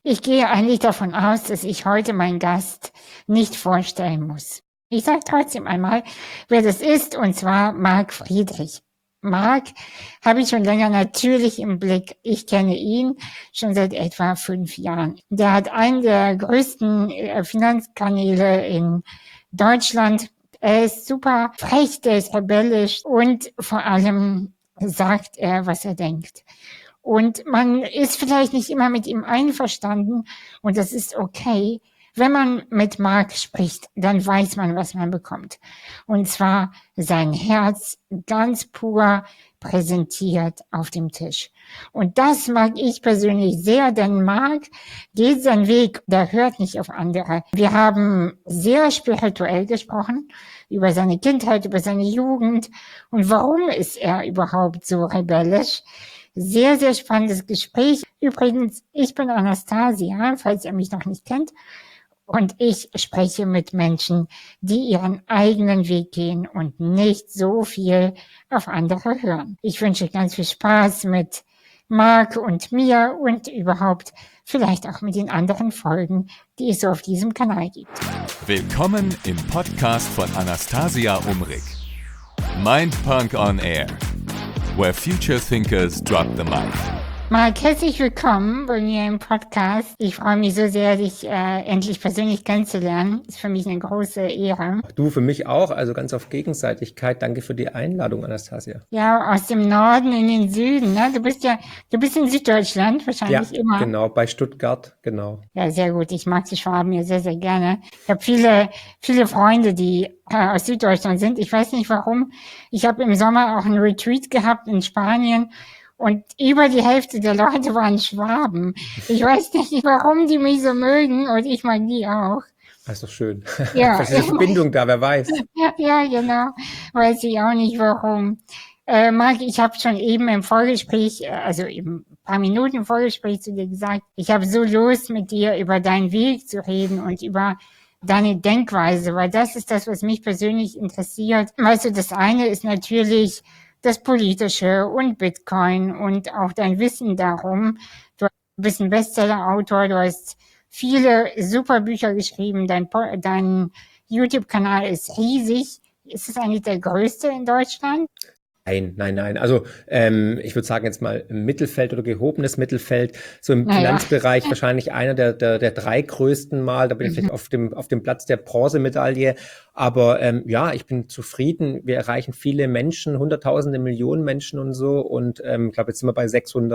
Ich gehe eigentlich davon aus, dass ich heute meinen Gast nicht vorstellen muss. Ich sage trotzdem einmal, wer das ist, und zwar Marc Friedrich. Marc habe ich schon länger natürlich im Blick. Ich kenne ihn schon seit etwa 5 Jahren. Der hat einen der größten Finanzkanäle in Deutschland. Er ist super frech, der ist rebellisch und vor allem sagt er, was er denkt. Und man ist vielleicht nicht immer mit ihm einverstanden und das ist okay. Wenn man mit Marc spricht, dann weiß man, was man bekommt. Und zwar sein Herz ganz pur präsentiert auf dem Tisch. Und das mag ich persönlich sehr, denn Marc geht seinen Weg, der hört nicht auf andere. Wir haben sehr spirituell gesprochen über seine Kindheit, über seine Jugend und warum ist er überhaupt so rebellisch. Sehr, sehr spannendes Gespräch. Übrigens, ich bin Anastasia, falls ihr mich noch nicht kennt. Und ich spreche mit Menschen, die ihren eigenen Weg gehen und nicht so viel auf andere hören. Ich wünsche ganz viel Spaß mit Marc und mir und überhaupt vielleicht auch mit den anderen Folgen, die es so auf diesem Kanal gibt. Willkommen im Podcast von Anastasia Umrig. Mindpunk on Air, where future thinkers drop the mic. Marc, herzlich willkommen bei mir im Podcast. Ich freue mich so sehr, dich endlich persönlich kennenzulernen. Ist für mich eine große Ehre. Du, für mich auch, also ganz auf Gegenseitigkeit. Danke für die Einladung, Anastasia. Ja, aus dem Norden in den Süden, ne? Du bist in Süddeutschland wahrscheinlich immer. Ja, genau, bei Stuttgart, genau. Ja, sehr gut. Ich mag die Schwaben hier sehr, sehr gerne. Ich habe viele Freunde, die aus Süddeutschland sind. Ich weiß nicht warum. Ich habe im Sommer auch einen Retreat gehabt in Spanien. Und über die Hälfte der Leute waren Schwaben. Ich weiß nicht, warum die mich so mögen und ich mag die auch. Das ist doch schön. Ja. Vielleicht ist eine Verbindung da, wer weiß. Ja, genau. Weiß ich auch nicht, warum. Marc, ich habe schon eben im Vorgespräch, also eben ein paar Minuten im Vorgespräch zu dir gesagt, ich habe so Lust, mit dir über deinen Weg zu reden und über deine Denkweise, weil das ist das, was mich persönlich interessiert. Weißt du, das eine ist natürlich das Politische und Bitcoin und auch dein Wissen darum. Du bist ein Bestseller-Autor, du hast viele super Bücher geschrieben, dein YouTube-Kanal ist riesig. Ist es eigentlich der größte in Deutschland? Nein. Also ich würde sagen jetzt mal im Mittelfeld oder gehobenes Mittelfeld, so im Finanzbereich wahrscheinlich einer der 3 größten mal. Da bin ich vielleicht auf dem Platz der Bronzemedaille. Aber ja, ich bin zufrieden. Wir erreichen viele Menschen, Hunderttausende, Millionen Menschen und so. Und ich glaube, jetzt sind wir bei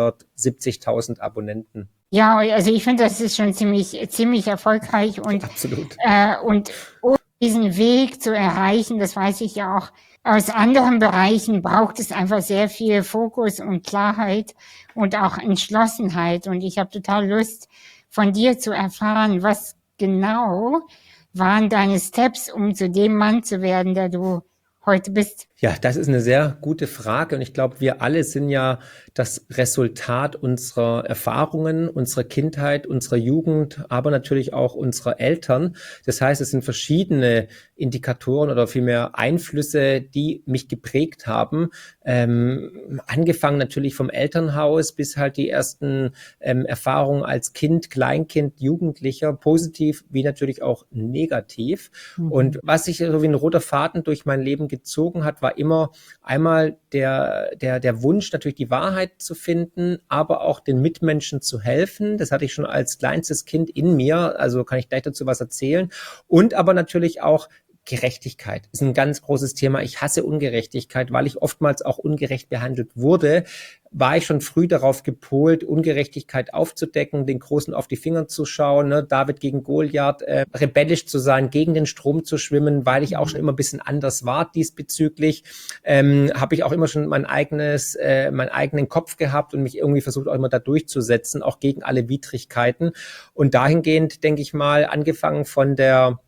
670.000 Abonnenten. Ja, also ich finde, das ist schon ziemlich erfolgreich. Und, absolut. Und um diesen Weg zu erreichen, das weiß ich ja auch, aus anderen Bereichen braucht es einfach sehr viel Fokus und Klarheit und auch Entschlossenheit. Und ich habe total Lust, von dir zu erfahren, was genau waren deine Steps, um zu dem Mann zu werden, der du heute bist. Ja, das ist eine sehr gute Frage und ich glaube, wir alle sind ja das Resultat unserer Erfahrungen, unserer Kindheit, unserer Jugend, aber natürlich auch unserer Eltern. Das heißt, es sind verschiedene Indikatoren oder vielmehr Einflüsse, die mich geprägt haben. Angefangen natürlich vom Elternhaus bis halt die ersten Erfahrungen als Kind, Kleinkind, Jugendlicher, positiv wie natürlich auch negativ. Und was sich so wie ein roter Faden durch mein Leben gezogen hat, war immer einmal der Wunsch, natürlich die Wahrheit zu finden, aber auch den Mitmenschen zu helfen. Das hatte ich schon als kleinstes Kind in mir, also kann ich gleich dazu was erzählen. Und aber natürlich auch Gerechtigkeit ist ein ganz großes Thema. Ich hasse Ungerechtigkeit, weil ich oftmals auch ungerecht behandelt wurde. War ich schon früh darauf gepolt, Ungerechtigkeit aufzudecken, den Großen auf die Finger zu schauen, ne? David gegen Goliath, rebellisch zu sein, gegen den Strom zu schwimmen, weil ich auch schon immer ein bisschen anders war diesbezüglich. Habe ich auch immer schon meinen eigenen Kopf gehabt und mich irgendwie versucht auch immer da durchzusetzen, auch gegen alle Widrigkeiten. Und dahingehend, denke ich mal, angefangen von der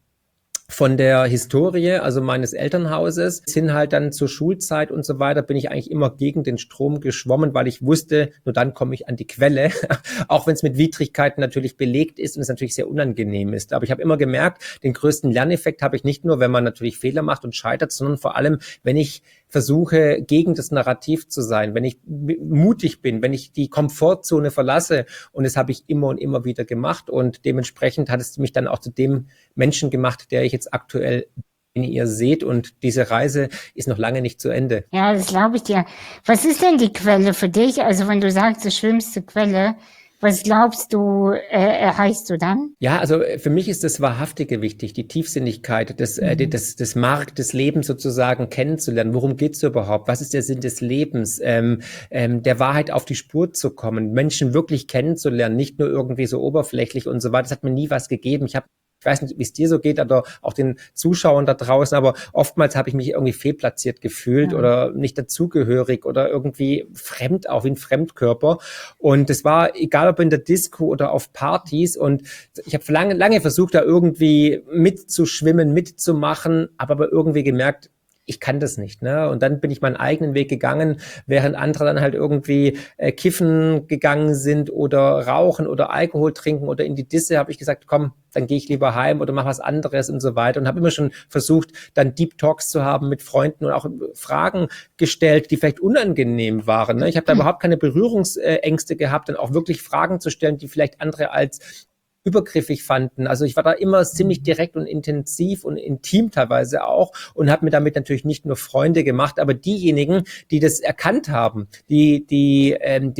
Historie, also meines Elternhauses, hin halt dann zur Schulzeit und so weiter, bin ich eigentlich immer gegen den Strom geschwommen, weil ich wusste, nur dann komme ich an die Quelle, auch wenn es mit Widrigkeiten natürlich belegt ist und es natürlich sehr unangenehm ist. Aber ich habe immer gemerkt, den größten Lerneffekt habe ich nicht nur, wenn man natürlich Fehler macht und scheitert, sondern vor allem, wenn ich versuche, gegen das Narrativ zu sein, wenn ich mutig bin, wenn ich die Komfortzone verlasse. Und das habe ich immer und immer wieder gemacht. Und dementsprechend hat es mich dann auch zu dem Menschen gemacht, der ich jetzt aktuell bin, den ihr seht. Und diese Reise ist noch lange nicht zu Ende. Ja, das glaube ich dir. Was ist denn die Quelle für dich? Also wenn du sagst, die schlimmste Quelle, was glaubst du, erreichst du dann? Ja, also für mich ist das Wahrhaftige wichtig, die Tiefsinnigkeit, das Mark des Lebens sozusagen kennenzulernen. Worum geht's überhaupt? Was ist der Sinn des Lebens? Der Wahrheit auf die Spur zu kommen, Menschen wirklich kennenzulernen, nicht nur irgendwie so oberflächlich und so weiter. Das hat mir nie was gegeben. Ich weiß nicht, wie es dir so geht, oder auch den Zuschauern da draußen, aber oftmals habe ich mich irgendwie fehlplatziert gefühlt oder nicht dazugehörig oder irgendwie fremd, auch wie ein Fremdkörper. Und es war egal, ob in der Disco oder auf Partys. Und ich habe lange versucht, da irgendwie mitzuschwimmen, mitzumachen, aber irgendwie gemerkt, ich kann das nicht, ne? Und dann bin ich meinen eigenen Weg gegangen, während andere dann halt irgendwie kiffen gegangen sind oder rauchen oder Alkohol trinken oder in die Disse, habe ich gesagt, komm, dann gehe ich lieber heim oder mach was anderes und so weiter. Und habe immer schon versucht, dann Deep Talks zu haben mit Freunden und auch Fragen gestellt, die vielleicht unangenehm waren, ne? Ich habe da überhaupt keine Berührungsängste gehabt, dann auch wirklich Fragen zu stellen, die vielleicht andere als übergriffig fanden. Also ich war da immer ziemlich direkt und intensiv und intim teilweise auch und habe mir damit natürlich nicht nur Freunde gemacht, aber diejenigen, die das erkannt haben, die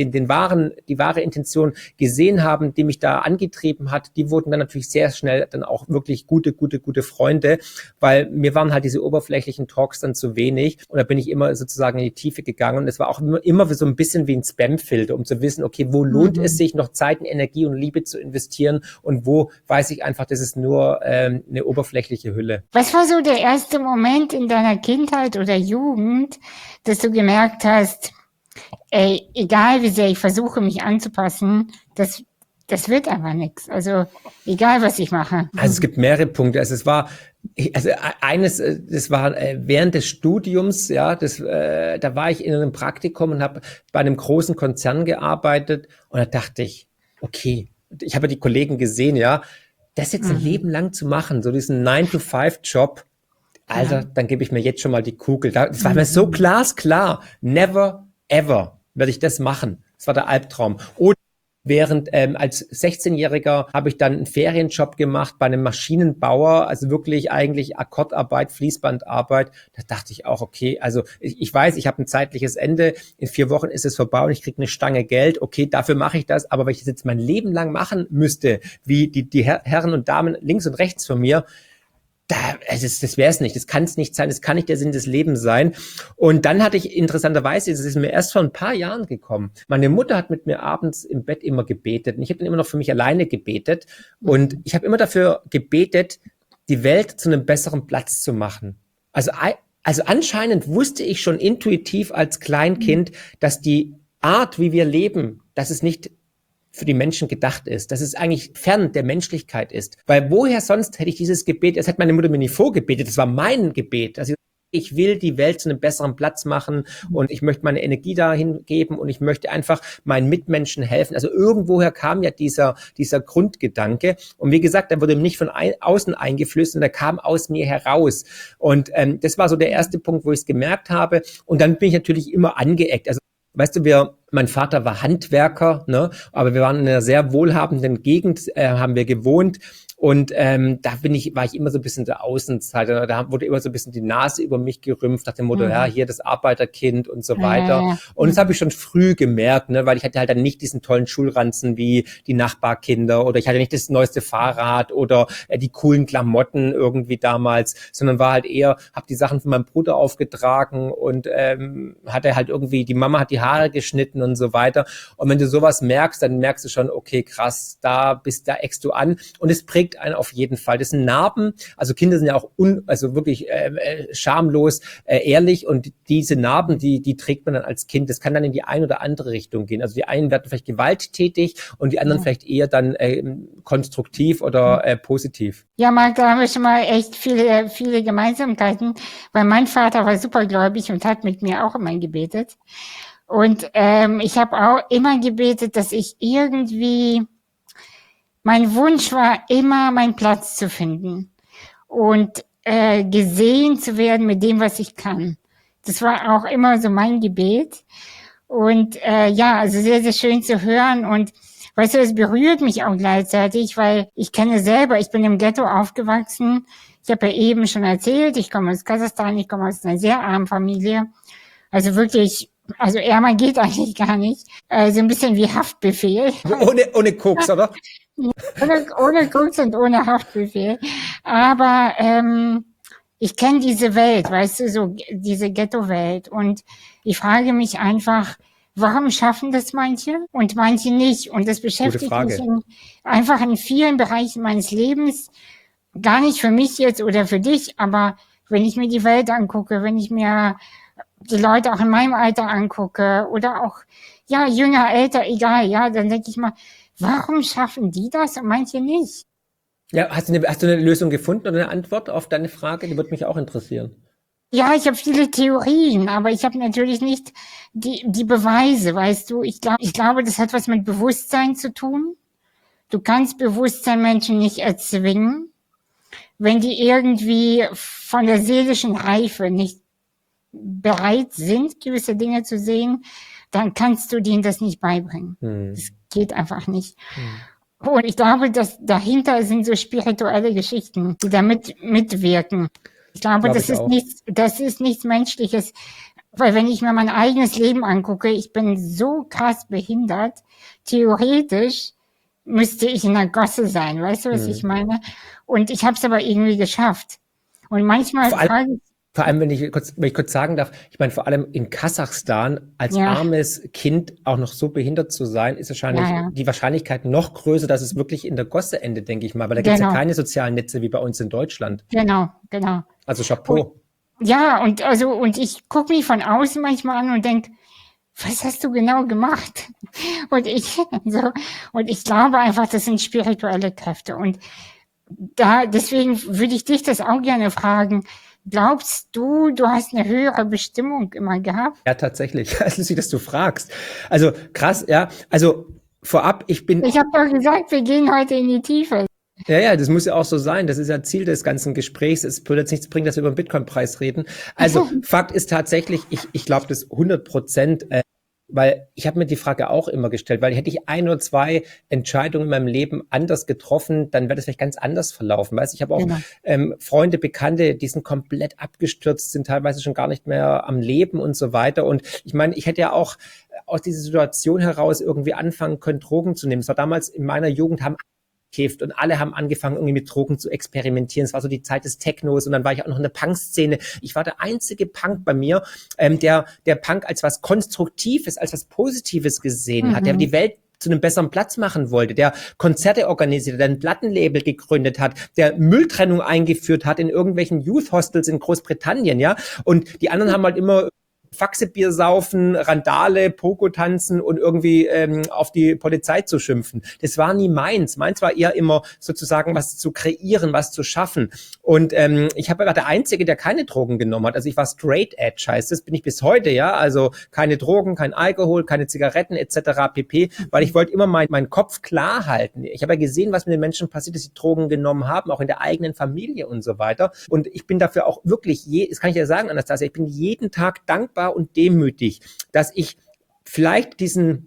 wahre Intention gesehen haben, die mich da angetrieben hat, die wurden dann natürlich sehr schnell dann auch wirklich gute Freunde, weil mir waren halt diese oberflächlichen Talks dann zu wenig und da bin ich immer sozusagen in die Tiefe gegangen und es war auch immer so ein bisschen wie ein Spamfilter, um zu wissen, okay, wo lohnt es sich noch Zeit, Energie und Liebe zu investieren und wo weiß ich einfach, das ist nur eine oberflächliche Hülle. Was war so der erste Moment in deiner Kindheit oder Jugend, dass du gemerkt hast, ey, egal wie sehr ich versuche, mich anzupassen, das wird einfach nichts. Also egal, was ich mache. Also es gibt mehrere Punkte. Das war während des Studiums, ja, da war ich in einem Praktikum und habe bei einem großen Konzern gearbeitet und da dachte ich, okay, ich habe ja die Kollegen gesehen, ja, das jetzt ein Leben lang zu machen, so diesen 9-to-5-Job, Alter, dann gebe ich mir jetzt schon mal die Kugel. Das war mir so glasklar. Never, ever werde ich das machen. Das war der Albtraum. Oder während als 16-Jähriger habe ich dann einen Ferienjob gemacht bei einem Maschinenbauer, also wirklich eigentlich Akkordarbeit, Fließbandarbeit. Da dachte ich auch, okay, also ich weiß, ich habe ein zeitliches Ende, in 4 Wochen ist es vorbei und ich kriege eine Stange Geld, okay, dafür mache ich das, aber wenn ich das jetzt mein Leben lang machen müsste, wie die Herren und Damen links und rechts von mir, das wäre es nicht, das kann es nicht sein, das kann nicht der Sinn des Lebens sein. Und dann hatte ich interessanterweise, das ist mir erst vor ein paar Jahren gekommen, meine Mutter hat mit mir abends im Bett immer gebetet und ich habe dann immer noch für mich alleine gebetet und ich habe immer dafür gebetet, die Welt zu einem besseren Platz zu machen. Also anscheinend wusste ich schon intuitiv als Kleinkind, dass die Art, wie wir leben, dass es nicht für die Menschen gedacht ist, dass es eigentlich fern der Menschlichkeit ist. Weil woher sonst hätte ich dieses Gebet, das hat meine Mutter mir nie vorgebetet, das war mein Gebet. Also ich will die Welt zu einem besseren Platz machen und ich möchte meine Energie dahin geben und ich möchte einfach meinen Mitmenschen helfen. Also irgendwoher kam ja dieser Grundgedanke. Und wie gesagt, der wurde nicht von außen eingeflößt, sondern der kam aus mir heraus. Und das war so der erste Punkt, wo ich es gemerkt habe. Und dann bin ich natürlich immer angeeckt. Also weißt du, mein Vater war Handwerker, ne? Aber wir waren in einer sehr wohlhabenden Gegend, haben wir gewohnt. Und war ich immer so ein bisschen der Außenseiter. Da wurde immer so ein bisschen die Nase über mich gerümpft, nach dem Motto, ja, hier das Arbeiterkind und so weiter. Und das habe ich schon früh gemerkt, ne, weil ich hatte halt dann nicht diesen tollen Schulranzen wie die Nachbarkinder oder ich hatte nicht das neueste Fahrrad oder die coolen Klamotten irgendwie damals, sondern war halt eher, habe die Sachen von meinem Bruder aufgetragen und hatte halt irgendwie, die Mama hat die Haare geschnitten und so weiter. Und wenn du sowas merkst, dann merkst du schon, okay, krass, da eckst du an. Und es prägt einen auf jeden Fall. Das sind Narben, also Kinder sind ja auch wirklich schamlos, ehrlich und diese Narben, die trägt man dann als Kind. Das kann dann in die eine oder andere Richtung gehen. Also die einen werden vielleicht gewalttätig und die anderen vielleicht eher dann konstruktiv oder positiv. Ja, Marc, da haben wir schon mal echt viele Gemeinsamkeiten, weil mein Vater war supergläubig und hat mit mir auch immer gebetet. Und ich habe auch immer gebetet, dass ich irgendwie, mein Wunsch war immer, meinen Platz zu finden und gesehen zu werden mit dem, was ich kann. Das war auch immer so mein Gebet. Und ja, also sehr, sehr schön zu hören. Und weißt du, es berührt mich auch gleichzeitig, weil ich kenne selber, ich bin im Ghetto aufgewachsen. Ich habe ja eben schon erzählt, ich komme aus Kasachstan, ich komme aus einer sehr armen Familie. Also wirklich, also ärmer geht eigentlich gar nicht. So ein bisschen wie Haftbefehl. Ohne Koks, oder? Ohne Koks und ohne Haftbefehl. Aber ich kenne diese Welt, weißt du, so diese Ghetto-Welt. Und ich frage mich einfach, warum schaffen das manche und manche nicht? Und das beschäftigt mich einfach in vielen Bereichen meines Lebens. Gar nicht für mich jetzt oder für dich, aber wenn ich mir die Welt angucke, wenn ich mir die Leute auch in meinem Alter angucke oder auch, ja, jünger, älter, egal, ja, dann denke ich mal, warum schaffen die das und manche nicht? Ja, hast du eine Lösung gefunden oder eine Antwort auf deine Frage? Die würde mich auch interessieren. Ja, ich habe viele Theorien, aber ich habe natürlich nicht die Beweise, weißt du. Ich glaube, das hat was mit Bewusstsein zu tun. Du kannst Bewusstsein Menschen nicht erzwingen. Wenn die irgendwie von der seelischen Reife nicht bereit sind, gewisse Dinge zu sehen, dann kannst du denen das nicht beibringen. Das geht einfach nicht. Und ich glaube, dass dahinter sind so spirituelle Geschichten, die da mitwirken. Ich glaube, das ist nichts Menschliches. Weil wenn ich mir mein eigenes Leben angucke, ich bin so krass behindert, theoretisch müsste ich in der Gosse sein, weißt du, was ich meine? Und ich habe es aber irgendwie geschafft. Und manchmal vor allem, wenn ich kurz sagen darf, ich meine, vor allem in Kasachstan als armes Kind auch noch so behindert zu sein, ist wahrscheinlich die Wahrscheinlichkeit noch größer, dass es wirklich in der Gosse endet, denke ich mal, weil da gibt es ja keine sozialen Netze wie bei uns in Deutschland. Genau. Also Chapeau. Und ich gucke mich von außen manchmal an und denke, was hast du genau gemacht? Und ich glaube einfach, das sind spirituelle Kräfte. Und deswegen würde ich dich das auch gerne fragen. Glaubst du, du hast eine höhere Bestimmung immer gehabt? Ja, tatsächlich. Es ist lustig, dass du fragst. Also krass, ja. Also vorab, ich habe doch gesagt, wir gehen heute in die Tiefe. Ja, das muss ja auch so sein. Das ist ja Ziel des ganzen Gesprächs. Es würde jetzt nichts bringen, dass wir über den Bitcoin-Preis reden. Also Fakt ist tatsächlich, ich glaube das 100%, weil ich habe mir die Frage auch immer gestellt, weil hätte ich 1 oder 2 Entscheidungen in meinem Leben anders getroffen, dann wäre das vielleicht ganz anders verlaufen. Weißt, ich habe auch Freunde, Bekannte, die sind komplett abgestürzt, sind teilweise schon gar nicht mehr am Leben und so weiter. Und ich meine, ich hätte ja auch aus dieser Situation heraus irgendwie anfangen können, Drogen zu nehmen. Es war damals in meiner Jugend, und alle haben angefangen, irgendwie mit Drogen zu experimentieren. Es war so die Zeit des Technos und dann war ich auch noch in der Punk-Szene. Ich war der einzige Punk bei mir, der Punk als was Konstruktives, als was Positives gesehen hat, der die Welt zu einem besseren Platz machen wollte, der Konzerte organisiert, der ein Plattenlabel gegründet hat, der Mülltrennung eingeführt hat in irgendwelchen Youth Hostels in Großbritannien, ja. Und die anderen haben halt immer Faxebier saufen, Randale, Pogo tanzen und irgendwie auf die Polizei zu schimpfen. Das war nie meins. Meins war eher immer sozusagen was zu kreieren, was zu schaffen. Und ich war der Einzige, der keine Drogen genommen hat. Also ich war straight edge, heißt das, bin ich bis heute, ja. Also keine Drogen, kein Alkohol, keine Zigaretten etc. pp. Weil ich wollte immer meinen Kopf klar halten. Ich habe ja gesehen, was mit den Menschen passiert, dass sie Drogen genommen haben, auch in der eigenen Familie und so weiter. Und ich bin dafür auch wirklich, das kann ich ja sagen, Anastasia, ich bin jeden Tag dankbar und demütig, dass ich vielleicht diese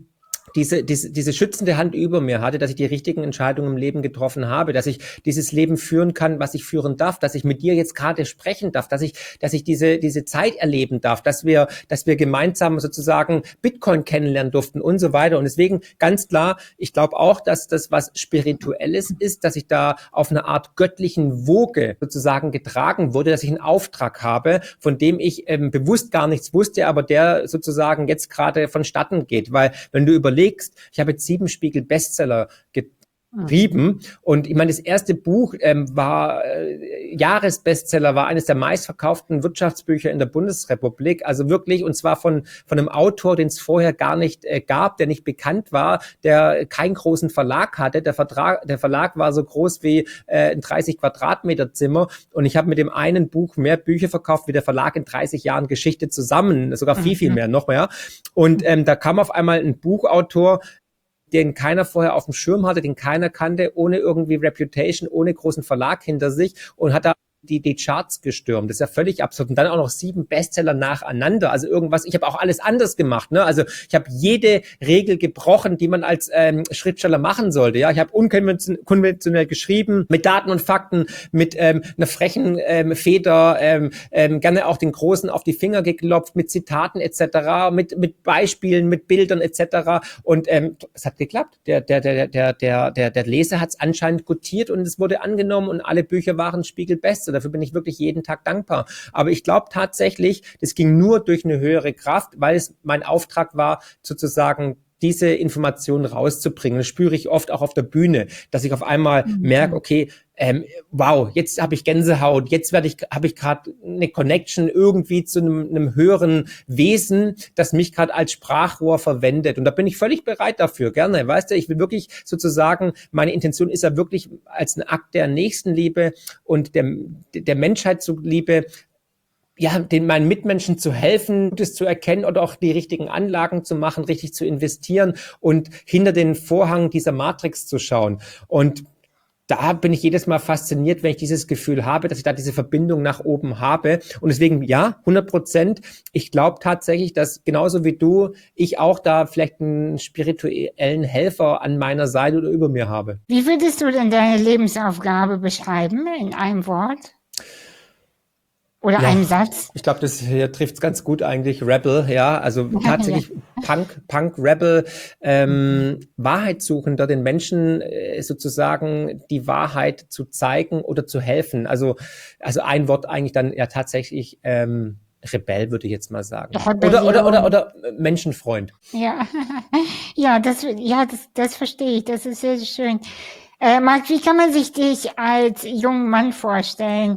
schützende Hand über mir hatte, dass ich die richtigen Entscheidungen im Leben getroffen habe, dass ich dieses Leben führen kann, was ich führen darf, dass ich mit dir jetzt gerade sprechen darf, dass ich diese Zeit erleben darf, dass wir gemeinsam sozusagen Bitcoin kennenlernen durften und so weiter. Und deswegen ganz klar, ich glaube auch, dass das was Spirituelles ist, dass ich da auf einer Art göttlichen Woge sozusagen getragen wurde, dass ich einen Auftrag habe, von dem ich bewusst gar nichts wusste, aber der sozusagen jetzt gerade vonstatten geht. Weil wenn du überlegst, ich habe jetzt 7 Spiegel-Bestseller geschrieben und ich meine, das erste Buch war Jahresbestseller, war eines der meistverkauften Wirtschaftsbücher in der Bundesrepublik, also wirklich, und zwar von einem Autor, den es vorher gar nicht gab, der nicht bekannt war, der keinen großen Verlag hatte. Der Verlag war so groß wie ein 30 Quadratmeter Zimmer und ich habe mit dem einen Buch mehr Bücher verkauft wie der Verlag in 30 Jahren Geschichte zusammen, sogar viel mehr, noch mehr. Und da kam auf einmal ein Buchautor, den keiner vorher auf dem Schirm hatte, den keiner kannte, ohne irgendwie Reputation, ohne großen Verlag hinter sich und hat da die Charts gestürmt. Das ist ja völlig absurd. Und dann auch noch 7 Bestseller nacheinander. Also irgendwas, ich habe auch alles anders gemacht. Ne? Also ich habe jede Regel gebrochen, die man als Schriftsteller machen sollte. Ja, ich habe unkonventionell geschrieben, mit Daten und Fakten, mit einer frechen Feder, gerne auch den Großen auf die Finger geklopft, mit Zitaten etc., mit Beispielen, mit Bildern etc. Und es hat geklappt. Der Leser hat es anscheinend gutiert und es wurde angenommen und alle Bücher waren Spiegel-Bestseller. Dafür bin ich wirklich jeden Tag dankbar. Aber ich glaube tatsächlich, das ging nur durch eine höhere Kraft, weil es mein Auftrag war, sozusagen diese Informationen rauszubringen. Das spüre ich oft auch auf der Bühne, dass ich auf einmal merke, okay, wow, jetzt habe ich Gänsehaut, jetzt habe ich gerade eine Connection irgendwie zu einem höheren Wesen, das mich gerade als Sprachrohr verwendet. Und da bin ich völlig bereit dafür, gerne. Weißt du, ich will wirklich sozusagen, meine Intention ist ja wirklich als ein Akt der Nächstenliebe und der Menschheit zuliebe, ja, meinen Mitmenschen zu helfen, Gutes zu erkennen oder auch die richtigen Anlagen zu machen, richtig zu investieren und hinter den Vorhang dieser Matrix zu schauen. Und da bin ich jedes Mal fasziniert, wenn ich dieses Gefühl habe, dass ich da diese Verbindung nach oben habe. Und deswegen, ja, 100%. Ich glaube tatsächlich, dass genauso wie du, ich auch da vielleicht einen spirituellen Helfer an meiner Seite oder über mir habe. Wie würdest du denn deine Lebensaufgabe beschreiben in einem Wort? Oder einem Satz? Ich glaube, das hier trifft es ganz gut eigentlich. Rebel, ja, also tatsächlich Punk, Rebel, Wahrheitssuchender, den Menschen sozusagen die Wahrheit zu zeigen oder zu helfen. Also ein Wort eigentlich dann ja tatsächlich Rebell, würde ich jetzt mal sagen. Oder Menschenfreund. Ja, das verstehe ich. Das ist sehr, sehr schön. Marc, wie kann man sich dich als jungen Mann vorstellen?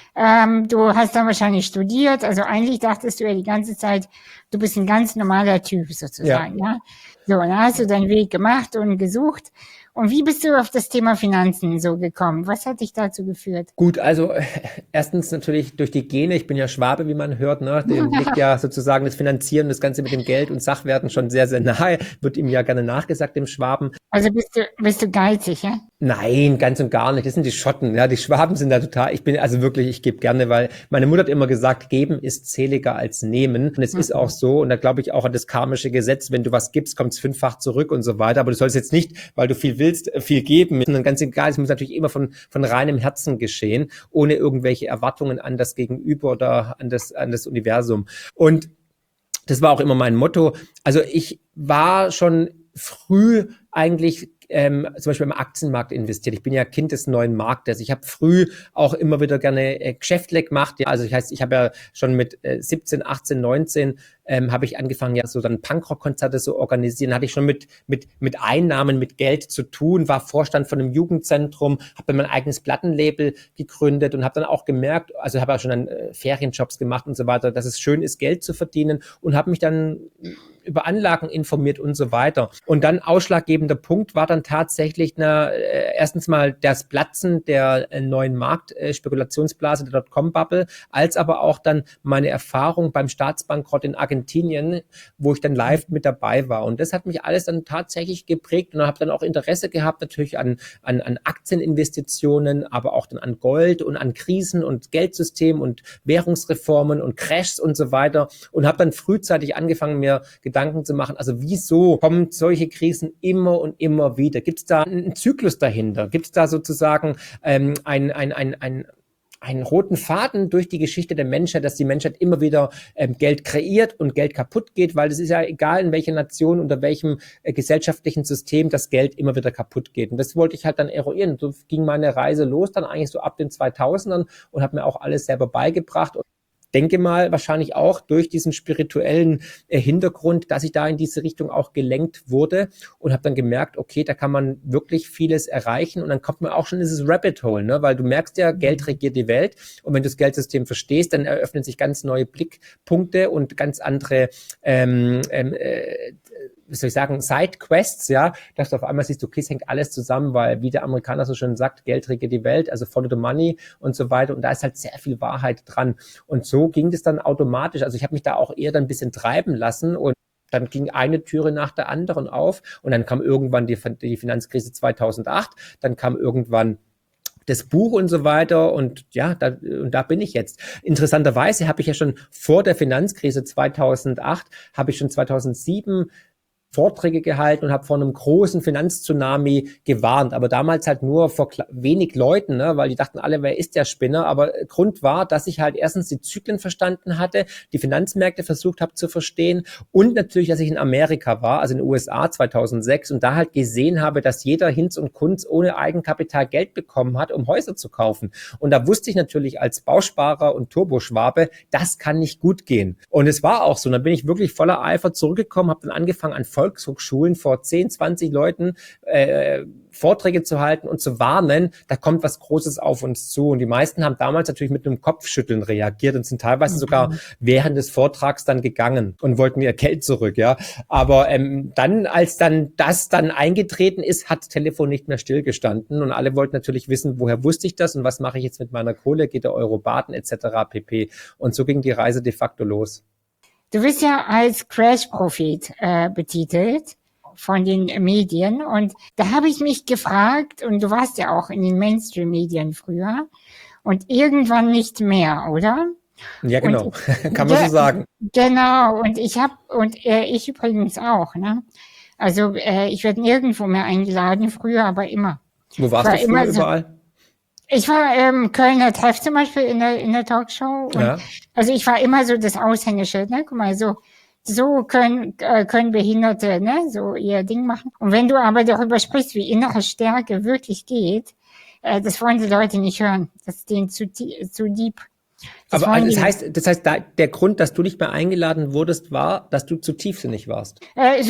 Du hast dann wahrscheinlich studiert, also eigentlich dachtest du ja die ganze Zeit, du bist ein ganz normaler Typ sozusagen, ja. So, dann hast du deinen Weg gemacht und gesucht. Und wie bist du auf das Thema Finanzen so gekommen? Was hat dich dazu geführt? Gut, also erstens natürlich durch die Gene. Ich bin ja Schwabe, wie man hört, ne? Dem liegt ja sozusagen das Finanzieren, das Ganze mit dem Geld und Sachwerten schon sehr, sehr nahe. Wird ihm ja gerne nachgesagt, dem Schwaben. Also bist du geizig, ja? Nein, ganz und gar nicht. Das sind die Schotten. Ja, die Schwaben sind da total. Ich gebe gerne, weil meine Mutter hat immer gesagt, geben ist seliger als nehmen. Und es ist auch so. Und da glaube ich auch an das karmische Gesetz. Wenn du was gibst, kommt es 5-fach zurück und so weiter. Aber du sollst jetzt nicht, weil du viel willst, viel geben. Und ganz egal, es muss natürlich immer von reinem Herzen geschehen, ohne irgendwelche Erwartungen an das Gegenüber oder an das Universum. Und das war auch immer mein Motto. Also ich war schon früh eigentlich zum Beispiel im Aktienmarkt investiert. Ich bin ja Kind des neuen Marktes. Ich habe früh auch immer wieder gerne Geschäftle gemacht. Ja, also ich habe ja schon mit 17, 18, 19 habe ich angefangen, ja so dann Punkrock-Konzerte zu organisieren. Hatte ich schon mit Einnahmen, mit Geld zu tun, war Vorstand von einem Jugendzentrum, habe dann mein eigenes Plattenlabel gegründet und habe dann auch gemerkt, also habe ja schon dann Ferienjobs gemacht und so weiter, dass es schön ist, Geld zu verdienen und habe mich dann über Anlagen informiert und so weiter. Und dann ausschlaggebender Punkt war dann tatsächlich erstens mal das Platzen der neuen Marktspekulationsblase, der Dotcom-Bubble, als aber auch dann meine Erfahrung beim Staatsbankrott in Argentinien, wo ich dann live mit dabei war. Und das hat mich alles dann tatsächlich geprägt und habe dann auch Interesse gehabt natürlich an Aktieninvestitionen, aber auch dann an Gold und an Krisen und Geldsystemen und Währungsreformen und Crashs und so weiter und habe dann frühzeitig angefangen, mir Gedanken zu machen, also wieso kommen solche Krisen immer und immer wieder? Gibt es da einen Zyklus dahinter? Gibt es da sozusagen einen roten Faden durch die Geschichte der Menschheit, dass die Menschheit immer wieder Geld kreiert und Geld kaputt geht, weil es ist ja egal, in welcher Nation, unter welchem gesellschaftlichen System das Geld immer wieder kaputt geht. Und das wollte ich halt dann eruieren. So ging meine Reise los, dann eigentlich so ab den 2000ern und habe mir auch alles selber beigebracht. Denke mal wahrscheinlich auch durch diesen spirituellen Hintergrund, dass ich da in diese Richtung auch gelenkt wurde und habe dann gemerkt, okay, da kann man wirklich vieles erreichen und dann kommt man auch schon in dieses Rabbit Hole, ne? Weil du merkst ja, Geld regiert die Welt und wenn du das Geldsystem verstehst, dann eröffnen sich ganz neue Blickpunkte und ganz andere wie soll ich sagen, Side-Quests, ja, dass du auf einmal siehst, okay, es hängt alles zusammen, weil, wie der Amerikaner so schön sagt, Geld regiert die Welt, also follow the money und so weiter und da ist halt sehr viel Wahrheit dran und so ging das dann automatisch, also ich habe mich da auch eher dann ein bisschen treiben lassen und dann ging eine Türe nach der anderen auf und dann kam irgendwann die Finanzkrise 2008, dann kam irgendwann das Buch und so weiter und ja, da bin ich jetzt. Interessanterweise habe ich ja schon vor der Finanzkrise 2008, habe ich schon 2007 Vorträge gehalten und habe vor einem großen Finanztsunami gewarnt, aber damals halt nur vor wenig Leuten, ne, weil die dachten alle, wer ist der Spinner? Aber Grund war, dass ich halt erstens die Zyklen verstanden hatte, die Finanzmärkte versucht habe zu verstehen und natürlich, dass ich in Amerika war, also in den USA 2006 und da halt gesehen habe, dass jeder Hinz und Kunz ohne Eigenkapital Geld bekommen hat, um Häuser zu kaufen. Und da wusste ich natürlich als Bausparer und Turboschwabe, das kann nicht gut gehen. Und es war auch so. Und dann bin ich wirklich voller Eifer zurückgekommen, habe dann angefangen an Volkshochschulen vor 10, 20 Leuten Vorträge zu halten und zu warnen, da kommt was Großes auf uns zu. Und die meisten haben damals natürlich mit einem Kopfschütteln reagiert und sind teilweise sogar während des Vortrags dann gegangen und wollten ihr Geld zurück, ja. Aber dann, als dann das dann eingetreten ist, hat das Telefon nicht mehr stillgestanden und alle wollten natürlich wissen, woher wusste ich das und was mache ich jetzt mit meiner Kohle, geht der Euro baden etc. pp. Und so ging die Reise de facto los. Du bist ja als Crash-Prophet betitelt von den Medien und da habe ich mich gefragt, und du warst ja auch in den Mainstream-Medien früher und irgendwann nicht mehr, oder? Ja, genau. Und, kann man so sagen. Genau, und ich übrigens auch, ne? Also ich werde nirgendwo mehr eingeladen, früher aber immer. Wo warst du früher überall? Ich war Kölner Treff zum Beispiel in der Talkshow. Und ja. Also ich war immer so das Aushängeschild, ne? Guck mal, so können Behinderte, ne, so ihr Ding machen. Und wenn du aber darüber sprichst, wie innere Stärke wirklich geht, das wollen die Leute nicht hören. Das ist denen zu deep. Aber also das heißt, der Grund, dass du nicht mehr eingeladen wurdest, war, dass du zu tiefsinnig warst.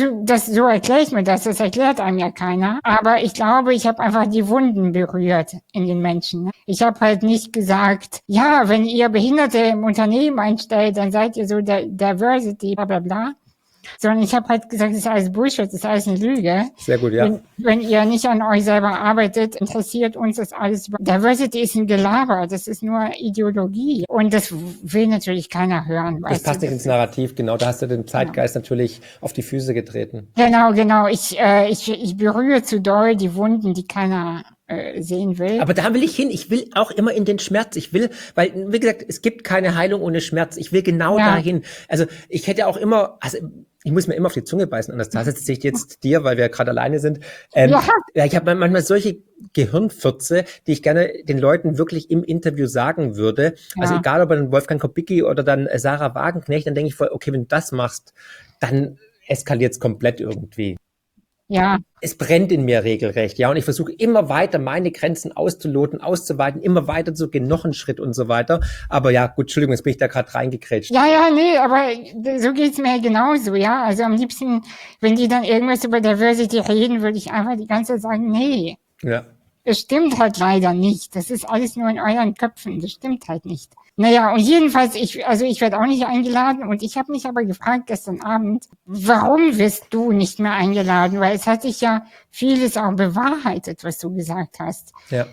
So erkläre ich mir das erklärt einem ja keiner. Aber ich glaube, ich habe einfach die Wunden berührt in den Menschen. Ne? Ich habe halt nicht gesagt, ja, wenn ihr Behinderte im Unternehmen einstellt, dann seid ihr so Diversity, bla bla bla. Sondern ich habe halt gesagt, das ist alles Bullshit, das ist alles eine Lüge. Sehr gut, ja. Wenn ihr nicht an euch selber arbeitet, interessiert uns das alles. Diversity ist ein Gelaber, das ist nur Ideologie. Und das will natürlich keiner hören. Das passt nicht ins Narrativ, genau. Da hast du den Zeitgeist natürlich auf die Füße getreten. Genau. Ich berühre zu doll die Wunden, die keiner sehen will. Aber da will ich hin. Ich will auch immer in den Schmerz. Ich will, weil, wie gesagt, es gibt keine Heilung ohne Schmerz. Ich will genau dahin. Also ich hätte auch immer, ich muss mir immer auf die Zunge beißen, Anastasia. Das sehe ich jetzt dir, weil wir gerade alleine sind. Ja, ich habe manchmal solche Gehirnfürze, die ich gerne den Leuten wirklich im Interview sagen würde. Ja. Also egal, ob dann Wolfgang Kubicki oder dann Sarah Wagenknecht, dann denke ich voll, okay, wenn du das machst, dann eskaliert es komplett irgendwie. Ja. Es brennt in mir regelrecht, ja, und ich versuche immer weiter meine Grenzen auszuloten, auszuweiten, immer weiter zu gehen, noch einen Schritt und so weiter. Aber ja, gut, Entschuldigung, jetzt bin ich da gerade reingekrätscht. Ja, nee, aber so geht's mir genauso, ja. Also am liebsten, wenn die dann irgendwas über Diversity reden, würde ich einfach die ganze Zeit sagen, nee. Ja. Das stimmt halt leider nicht. Das ist alles nur in euren Köpfen. Das stimmt halt nicht. Naja, und jedenfalls, ich werde auch nicht eingeladen und ich habe mich aber gefragt gestern Abend, warum wirst du nicht mehr eingeladen? Weil es hat sich ja vieles auch bewahrheitet, was du gesagt hast. Ja.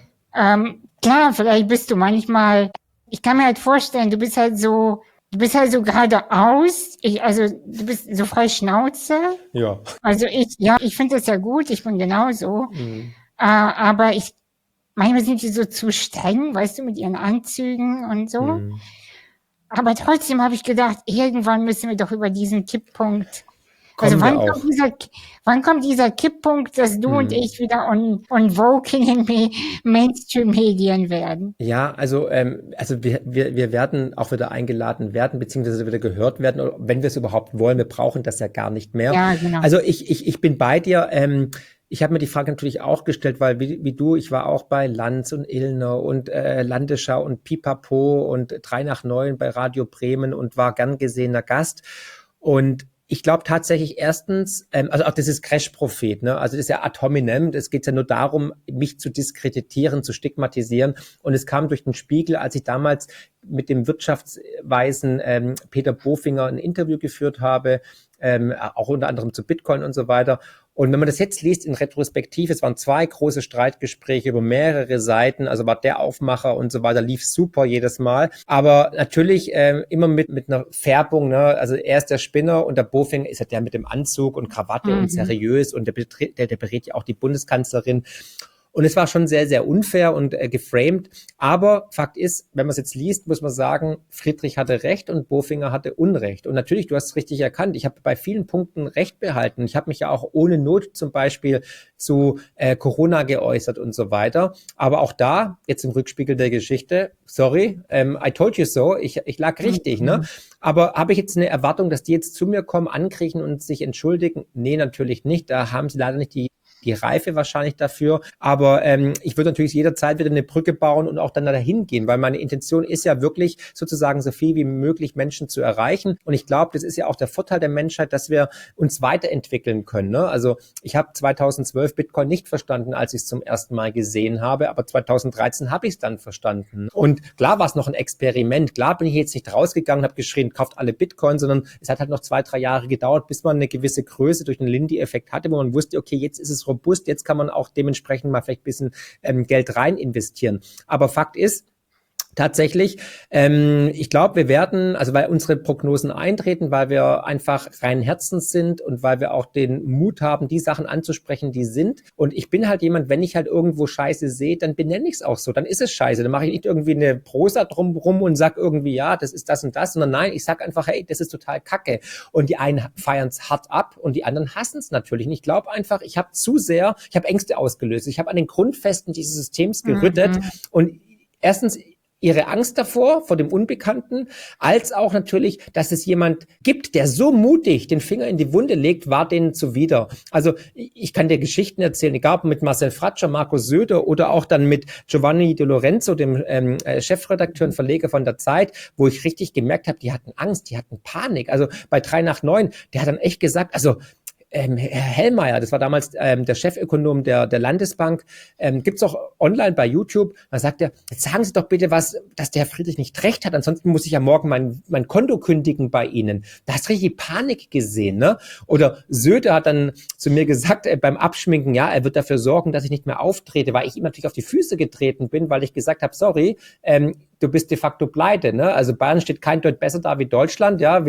Klar, vielleicht bist du manchmal, ich kann mir halt vorstellen, du bist halt so geradeaus, du bist so frei Schnauze. Ja. Also ich finde das ja gut, ich bin genauso. Mhm. Aber manchmal sind die so zu streng, weißt du, mit ihren Anzügen und so. Mhm. Aber trotzdem habe ich gedacht, irgendwann müssen wir doch über diesen Kipppunkt. Also wann kommt dieser Kipppunkt, dass du und ich wieder on vogue in den Mainstream-Medien werden? Ja, also wir werden auch wieder eingeladen werden, beziehungsweise wieder gehört werden, wenn wir es überhaupt wollen. Wir brauchen das ja gar nicht mehr. Ja, genau. Also ich bin bei dir. Ich habe mir die Frage natürlich auch gestellt, weil wie du, ich war auch bei Lanz und Illner und Landesschau und Pipapo und 3 nach 9 bei Radio Bremen und war gern gesehener Gast. Und ich glaube tatsächlich erstens, also auch das ist Crash-Prophet, ne? Also das ist ja ad hominem, es geht ja nur darum, mich zu diskreditieren, zu stigmatisieren. Und es kam durch den Spiegel, als ich damals mit dem Wirtschaftsweisen Peter Bofinger ein Interview geführt habe, auch unter anderem zu Bitcoin und so weiter. Und wenn man das jetzt liest in Retrospektive, es waren 2 große Streitgespräche über mehrere Seiten, also war der Aufmacher und so weiter, lief super jedes Mal. Aber natürlich immer mit einer Färbung, ne? Also er ist der Spinner und der Bofinger ist ja der mit dem Anzug und Krawatte und seriös und der berät ja auch die Bundeskanzlerin. Und es war schon sehr, sehr unfair und geframed. Aber Fakt ist, wenn man es jetzt liest, muss man sagen, Friedrich hatte Recht und Bofinger hatte Unrecht. Und natürlich, du hast es richtig erkannt, ich habe bei vielen Punkten Recht behalten. Ich habe mich ja auch ohne Not zum Beispiel zu Corona geäußert und so weiter. Aber auch da, jetzt im Rückspiegel der Geschichte, sorry, I told you so, ich lag richtig, ne? Aber habe ich jetzt eine Erwartung, dass die jetzt zu mir kommen, ankriechen und sich entschuldigen? Nee, natürlich nicht. Da haben sie leider nicht die Reife wahrscheinlich dafür. Aber ich würde natürlich jederzeit wieder eine Brücke bauen und auch dann dahin gehen, weil meine Intention ist ja wirklich sozusagen so viel wie möglich Menschen zu erreichen. Und ich glaube, das ist ja auch der Vorteil der Menschheit, dass wir uns weiterentwickeln können. Ne? Also ich habe 2012 Bitcoin nicht verstanden, als ich es zum ersten Mal gesehen habe, aber 2013 habe ich es dann verstanden. Und klar war es noch ein Experiment. Klar bin ich jetzt nicht rausgegangen und habe geschrien, kauft alle Bitcoin, sondern es hat halt noch 2-3 Jahre gedauert, bis man eine gewisse Größe durch den Lindy-Effekt hatte, wo man wusste, okay, jetzt ist es robust, jetzt kann man auch dementsprechend mal vielleicht ein bisschen Geld rein investieren. Aber Fakt ist, tatsächlich, ich glaube, wir werden, also weil unsere Prognosen eintreten, weil wir einfach rein Herzens sind und weil wir auch den Mut haben, die Sachen anzusprechen, die sind. Und ich bin halt jemand, wenn ich halt irgendwo Scheiße sehe, dann benenne ich es auch so. Dann ist es Scheiße. Dann mache ich nicht irgendwie eine Prosa drumrum und sag irgendwie, ja, das ist das und das, sondern nein, ich sag einfach, hey, das ist total Kacke. Und die einen feiern es hart ab und die anderen hassen es natürlich. Und ich glaube einfach, ich habe Ängste ausgelöst. Ich habe an den Grundfesten dieses Systems gerüttet und erstens ihre Angst davor, vor dem Unbekannten, als auch natürlich, dass es jemand gibt, der so mutig den Finger in die Wunde legt, war denen zuwider. Also ich kann dir Geschichten erzählen, egal mit Marcel Fratscher, Markus Söder oder auch dann mit Giovanni De Lorenzo, dem Chefredakteur und Verleger von der Zeit, wo ich richtig gemerkt habe, die hatten Angst, die hatten Panik. Also bei 3 nach 9, der hat dann echt gesagt, also Herr Hellmeier, das war damals der Chefökonom der Landesbank, gibt's auch online bei YouTube. Da sagt er, jetzt sagen Sie doch bitte was, dass der Herr Friedrich nicht recht hat, ansonsten muss ich ja morgen mein Konto kündigen bei Ihnen. Da hast du richtig Panik gesehen, ne? Oder Söder hat dann zu mir gesagt, beim Abschminken, ja, er wird dafür sorgen, dass ich nicht mehr auftrete, weil ich ihm natürlich auf die Füße getreten bin, weil ich gesagt habe, sorry, du bist de facto pleite, ne? Also Bayern steht kein Deut besser da wie Deutschland, ja.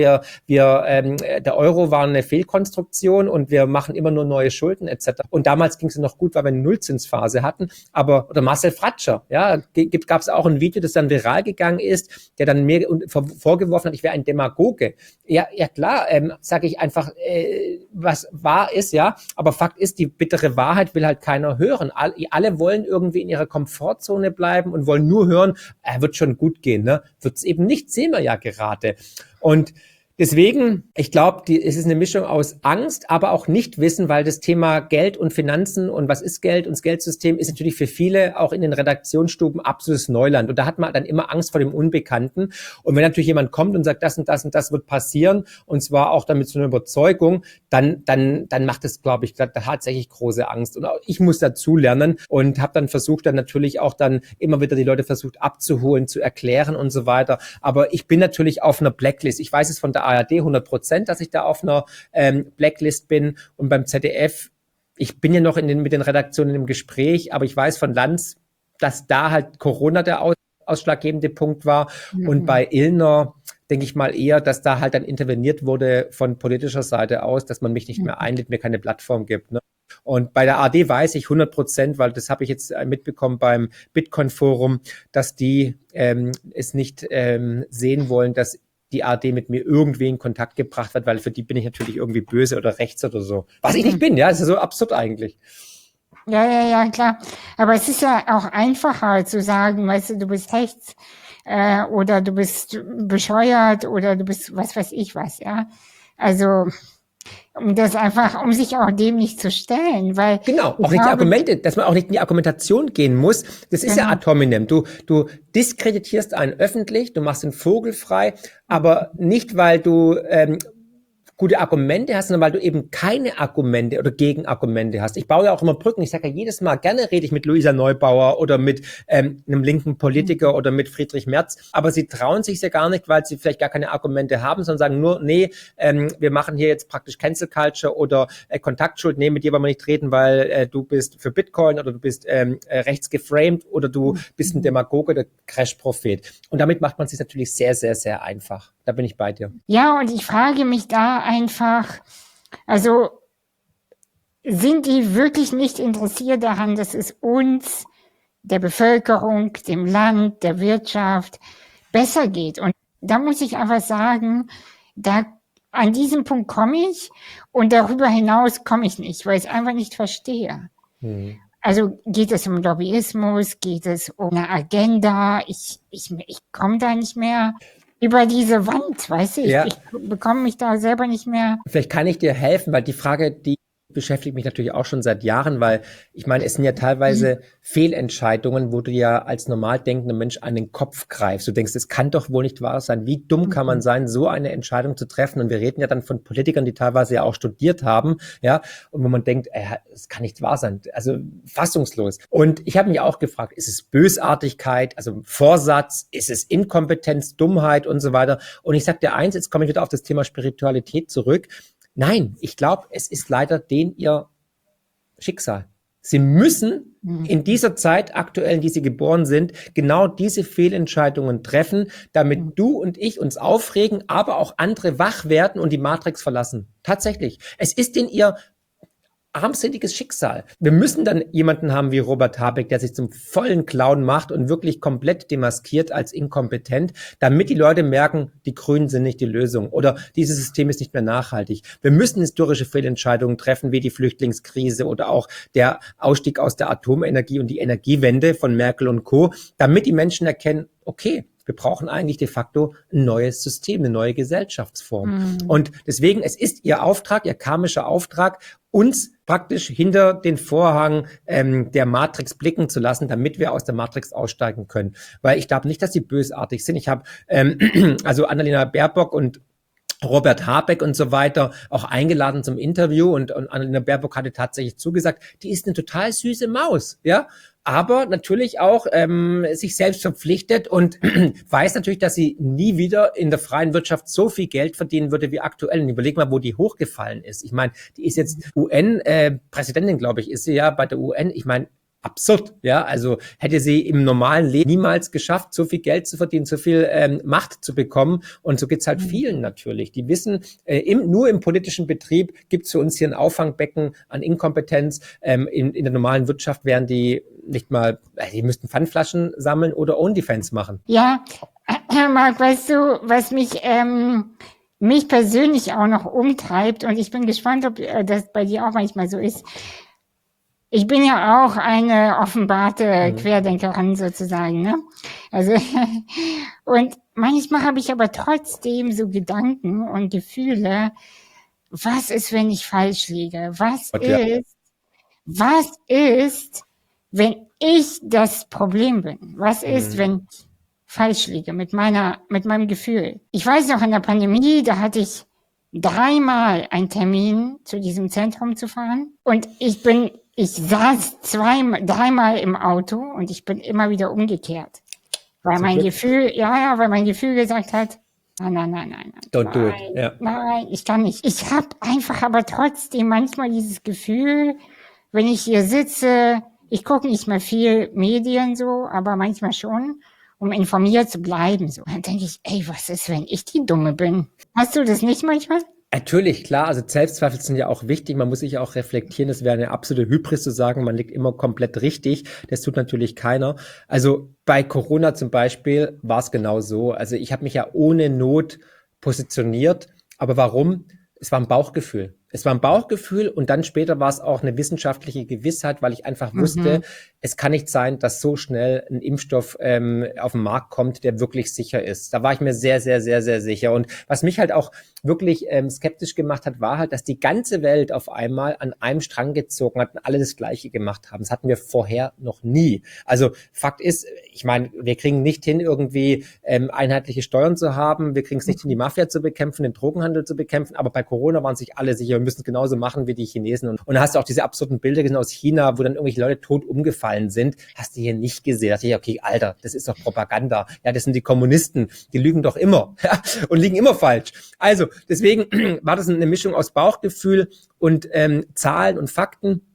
Der Euro war eine Fehlkonstruktion und wir machen immer nur neue Schulden etc. Und damals ging es noch gut, weil wir eine Nullzinsphase hatten. Oder Marcel Fratscher, ja, gab es auch ein Video, das dann viral gegangen ist, der dann mir vorgeworfen hat, ich wäre ein Demagoge. Ja klar, sage ich einfach, was wahr ist, ja. Aber Fakt ist, die bittere Wahrheit will halt keiner hören. Alle wollen irgendwie in ihrer Komfortzone bleiben und wollen nur hören, wird schon gut gehen, ne? Wird es eben nicht, sehen wir ja gerade. Und deswegen, ich glaube, es ist eine Mischung aus Angst, aber auch Nichtwissen, weil das Thema Geld und Finanzen und was ist Geld und das Geldsystem ist natürlich für viele auch in den Redaktionsstuben absolutes Neuland. Und da hat man dann immer Angst vor dem Unbekannten. Und wenn natürlich jemand kommt und sagt, das und das und das wird passieren, und zwar auch damit so einer Überzeugung, dann macht es, glaube ich, tatsächlich große Angst. Und auch ich muss dazu lernen und habe dann versucht, dann natürlich auch dann immer wieder die Leute versucht abzuholen, zu erklären und so weiter. Aber ich bin natürlich auf einer Blacklist. Ich weiß es von der ARD 100%, dass ich da auf einer Blacklist bin, und beim ZDF, ich bin ja noch mit den Redaktionen im Gespräch, aber ich weiß von Lanz, dass da halt Corona der ausschlaggebende Punkt war, und bei Illner denke ich mal eher, dass da halt dann interveniert wurde von politischer Seite aus, dass man mich nicht mehr einlädt, mir keine Plattform gibt, ne? Und bei der ARD weiß ich 100%, weil das habe ich jetzt mitbekommen beim Bitcoin-Forum, dass die es nicht sehen wollen, dass die ARD mit mir irgendwie in Kontakt gebracht wird, weil für die bin ich natürlich irgendwie böse oder rechts oder so. Was ich nicht bin, ja, das ist so absurd eigentlich. Ja, klar. Aber es ist ja auch einfacher zu sagen, weißt du bist rechts oder du bist bescheuert oder du bist was weiß ich was, ja. Also um sich auch dem nicht zu stellen, weil genau, auch nicht die Argumente, dass man auch nicht in die Argumentation gehen muss. Das ist ja ad hominem. Du diskreditierst einen öffentlich, du machst den Vogel frei, aber nicht, weil du gute Argumente hast, sondern weil du eben keine Argumente oder Gegenargumente hast. Ich baue ja auch immer Brücken. Ich sage ja jedes Mal, gerne rede ich mit Luisa Neubauer oder mit einem linken Politiker oder mit Friedrich Merz, aber sie trauen sich ja gar nicht, weil sie vielleicht gar keine Argumente haben, sondern sagen nur, nee, wir machen hier jetzt praktisch Cancel Culture oder Kontaktschuld, nee, mit dir wollen wir nicht reden, weil du bist für Bitcoin oder du bist rechts geframed oder du bist ein Demagoge oder Crash-Prophet. Und damit macht man es sich natürlich sehr, sehr, sehr einfach. Da bin ich bei dir. Ja, und ich frage mich da einfach, also sind die wirklich nicht interessiert daran, dass es uns, der Bevölkerung, dem Land, der Wirtschaft besser geht. Und da muss ich einfach sagen, an diesem Punkt komme ich und darüber hinaus komme ich nicht, weil ich es einfach nicht verstehe. Also geht es um Lobbyismus, geht es um eine Agenda? Ich komme da nicht mehr über diese Wand, weißt du? Ich bekomme mich da selber nicht mehr. Vielleicht kann ich dir helfen, weil die Frage, die beschäftigt mich natürlich auch schon seit Jahren, weil ich meine, es sind ja teilweise Fehlentscheidungen, wo du ja als normal denkender Mensch an den Kopf greifst. Du denkst, es kann doch wohl nicht wahr sein. Wie dumm kann man sein, so eine Entscheidung zu treffen? Und wir reden ja dann von Politikern, die teilweise ja auch studiert haben, ja, und wo man denkt, es kann nicht wahr sein. Also fassungslos. Und ich habe mich auch gefragt, ist es Bösartigkeit, also Vorsatz, ist es Inkompetenz, Dummheit und so weiter? Und ich sage dir eins, jetzt komme ich wieder auf das Thema Spiritualität zurück. Nein, ich glaube, es ist leider ihr Schicksal. Sie müssen in dieser Zeit aktuell, in die sie geboren sind, genau diese Fehlentscheidungen treffen, damit du und ich uns aufregen, aber auch andere wach werden und die Matrix verlassen. Tatsächlich. Es ist in ihr armseliges Schicksal. Wir müssen dann jemanden haben wie Robert Habeck, der sich zum vollen Clown macht und wirklich komplett demaskiert als inkompetent, damit die Leute merken, die Grünen sind nicht die Lösung oder dieses System ist nicht mehr nachhaltig. Wir müssen historische Fehlentscheidungen treffen, wie die Flüchtlingskrise oder auch der Ausstieg aus der Atomenergie und die Energiewende von Merkel und Co., damit die Menschen erkennen, okay, wir brauchen eigentlich de facto ein neues System, eine neue Gesellschaftsform. Und deswegen, es ist ihr Auftrag, ihr karmischer Auftrag, uns praktisch hinter den Vorhang der Matrix blicken zu lassen, damit wir aus der Matrix aussteigen können. Weil ich glaube nicht, dass sie bösartig sind. Ich habe also Annalena Baerbock und Robert Habeck und so weiter auch eingeladen zum Interview und Annalena Baerbock hatte tatsächlich zugesagt, die ist eine total süße Maus, ja, aber natürlich auch sich selbst verpflichtet und weiß natürlich, dass sie nie wieder in der freien Wirtschaft so viel Geld verdienen würde wie aktuell. Und überleg mal, wo die hochgefallen ist. Ich meine, die ist jetzt UN-Präsidentin, glaube ich, ist sie ja bei der UN. Ich meine, absurd, ja, also hätte sie im normalen Leben niemals geschafft, so viel Geld zu verdienen, so viel Macht zu bekommen und so geht's halt vielen natürlich. Die wissen, nur im politischen Betrieb gibt's für uns hier ein Auffangbecken an Inkompetenz. In der normalen Wirtschaft wären die nicht mal, die müssten Pfandflaschen sammeln oder OnlyFans machen. Ja, Marc, weißt du, was mich persönlich auch noch umtreibt und ich bin gespannt, ob das bei dir auch manchmal so ist. Ich bin ja auch eine offenbarte Querdenkerin sozusagen, ne? Also, und manchmal habe ich aber trotzdem so Gedanken und Gefühle, was ist, wenn ich falsch liege? Was ist, wenn ich das Problem bin? Was ist, wenn ich falsch liege mit meinem Gefühl? Ich weiß noch, in der Pandemie, da hatte ich 3-mal einen Termin, zu diesem Zentrum zu fahren und ich saß 3-mal im Auto und ich bin immer wieder umgekehrt. Weil mein Gefühl gesagt hat, nein. Don't do it. Ja. Nein, ich kann nicht. Ich habe einfach aber trotzdem manchmal dieses Gefühl, wenn ich hier sitze, ich gucke nicht mehr viel Medien so, aber manchmal schon, um informiert zu bleiben. So. Dann denke ich, was ist, wenn ich die Dumme bin? Hast du das nicht manchmal? Natürlich, klar, also Selbstzweifel sind ja auch wichtig, man muss sich auch reflektieren, das wäre eine absolute Hybris zu sagen, man liegt immer komplett richtig, das tut natürlich keiner. Also bei Corona zum Beispiel war es genau so, also ich habe mich ja ohne Not positioniert, aber warum? Es war ein Bauchgefühl. Es war ein Bauchgefühl und dann später war es auch eine wissenschaftliche Gewissheit, weil ich einfach wusste, es kann nicht sein, dass so schnell ein Impfstoff auf den Markt kommt, der wirklich sicher ist. Da war ich mir sehr, sehr, sehr, sehr sicher. Und was mich halt auch wirklich skeptisch gemacht hat, war halt, dass die ganze Welt auf einmal an einem Strang gezogen hat und alle das Gleiche gemacht haben. Das hatten wir vorher noch nie. Also Fakt ist, ich meine, wir kriegen nicht hin, irgendwie einheitliche Steuern zu haben. Wir kriegen es nicht hin, die Mafia zu bekämpfen, den Drogenhandel zu bekämpfen. Aber bei Corona waren sich alle sicher, wir müssen es genauso machen wie die Chinesen. Und da hast du auch diese absurden Bilder gesehen aus China, wo dann irgendwelche Leute tot umgefallen sind. Hast du hier nicht gesehen. Da dachte ich, okay, Alter, das ist doch Propaganda. Ja, das sind die Kommunisten. Die lügen doch immer. Ja, und liegen immer falsch. Also, deswegen war das eine Mischung aus Bauchgefühl und Zahlen und Fakten.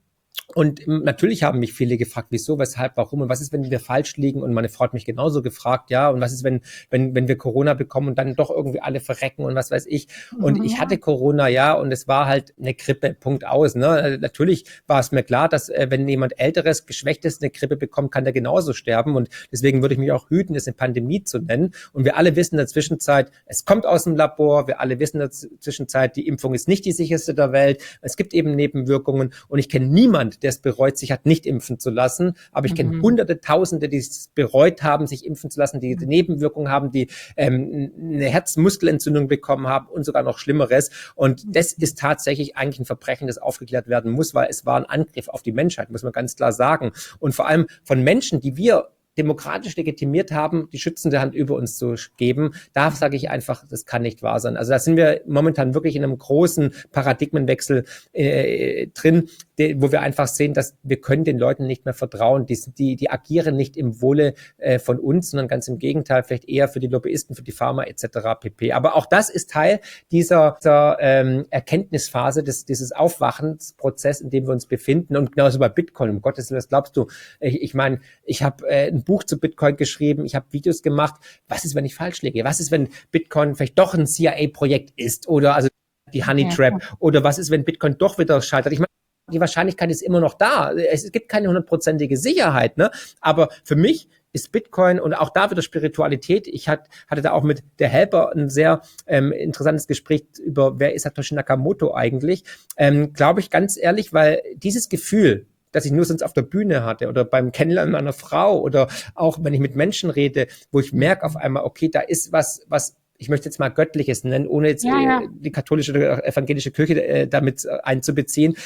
Und natürlich haben mich viele gefragt, wieso, weshalb, warum und was ist, wenn wir falsch liegen? Und meine Frau hat mich genauso gefragt, ja, und was ist, wenn wir Corona bekommen und dann doch irgendwie alle verrecken und was weiß ich. Und ich hatte Corona, ja, und es war halt eine Grippe, Punkt aus. Ne? Natürlich war es mir klar, dass wenn jemand Älteres, Geschwächtes eine Grippe bekommt, kann der genauso sterben. Und deswegen würde ich mich auch hüten, es eine Pandemie zu nennen. Und wir alle wissen in der Zwischenzeit, es kommt aus dem Labor. Wir alle wissen in der Zwischenzeit, die Impfung ist nicht die sicherste der Welt. Es gibt eben Nebenwirkungen. Und ich kenne niemanden, der es bereut, sich hat nicht impfen zu lassen. Aber ich kenne Hunderte, Tausende, die es bereut haben, sich impfen zu lassen, die Nebenwirkungen haben, die eine Herzmuskelentzündung bekommen haben und sogar noch Schlimmeres. Und das ist tatsächlich eigentlich ein Verbrechen, das aufgeklärt werden muss, weil es war ein Angriff auf die Menschheit, muss man ganz klar sagen. Und vor allem von Menschen, die wir demokratisch legitimiert haben, die schützende Hand über uns zu geben, da sage ich einfach, das kann nicht wahr sein. Also da sind wir momentan wirklich in einem großen Paradigmenwechsel drin, wo wir einfach sehen, dass wir können den Leuten nicht mehr vertrauen. Die agieren nicht im Wohle von uns, sondern ganz im Gegenteil, vielleicht eher für die Lobbyisten, für die Pharma etc. pp. Aber auch das ist Teil dieser Erkenntnisphase, dieses Aufwachensprozess, in dem wir uns befinden. Und genauso bei Bitcoin, um Gottes Willen, was glaubst du? Ich meine, ich habe ein Buch zu Bitcoin geschrieben, ich habe Videos gemacht. Was ist, wenn ich falsch liege? Was ist, wenn Bitcoin vielleicht doch ein CIA-Projekt ist oder also die Honey Trap? Oder was ist, wenn Bitcoin doch wieder scheitert? Ich meine, die Wahrscheinlichkeit ist immer noch da. Es gibt keine 100%ige Sicherheit, ne? Aber für mich ist Bitcoin und auch da wieder Spiritualität. Ich hatte da auch mit der Helper ein sehr interessantes Gespräch über, wer ist Satoshi Nakamoto eigentlich? Glaube ich ganz ehrlich, weil dieses Gefühl, dass ich nur sonst auf der Bühne hatte oder beim Kennenlernen einer Frau oder auch wenn ich mit Menschen rede, wo ich merke auf einmal, okay, da ist was ich möchte jetzt mal Göttliches nennen, ohne jetzt die katholische oder evangelische Kirche damit einzubeziehen.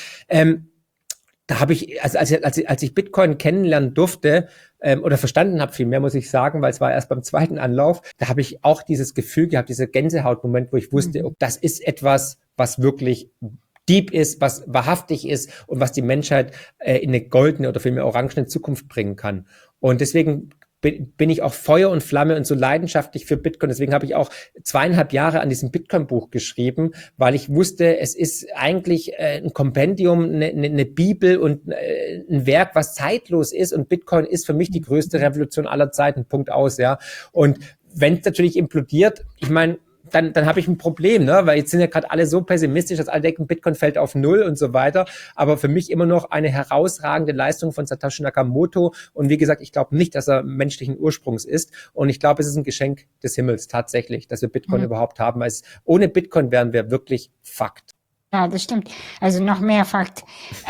Da habe ich, also als ich Bitcoin kennenlernen durfte oder verstanden habe, viel mehr muss ich sagen, weil es war erst beim zweiten Anlauf, da habe ich auch dieses Gefühl gehabt, dieser Gänsehautmoment, wo ich wusste, das ist etwas, was wirklich deep ist, was wahrhaftig ist und was die Menschheit in eine goldene oder vielmehr orangene Zukunft bringen kann. Und deswegen bin ich auch Feuer und Flamme und so leidenschaftlich für Bitcoin. Deswegen habe ich auch 2,5 Jahre an diesem Bitcoin-Buch geschrieben, weil ich wusste, es ist eigentlich ein Kompendium, eine Bibel und ein Werk, was zeitlos ist. Und Bitcoin ist für mich die größte Revolution aller Zeiten. Punkt aus, ja. Und wenn es natürlich implodiert, ich meine, dann habe ich ein Problem, ne? Weil jetzt sind ja gerade alle so pessimistisch, dass alle denken, Bitcoin fällt auf Null und so weiter. Aber für mich immer noch eine herausragende Leistung von Satoshi Nakamoto. Und wie gesagt, ich glaube nicht, dass er menschlichen Ursprungs ist. Und ich glaube, es ist ein Geschenk des Himmels tatsächlich, dass wir Bitcoin überhaupt haben. Weil ohne Bitcoin wären wir wirklich fucked. Ja, das stimmt. Also noch mehr Fakt.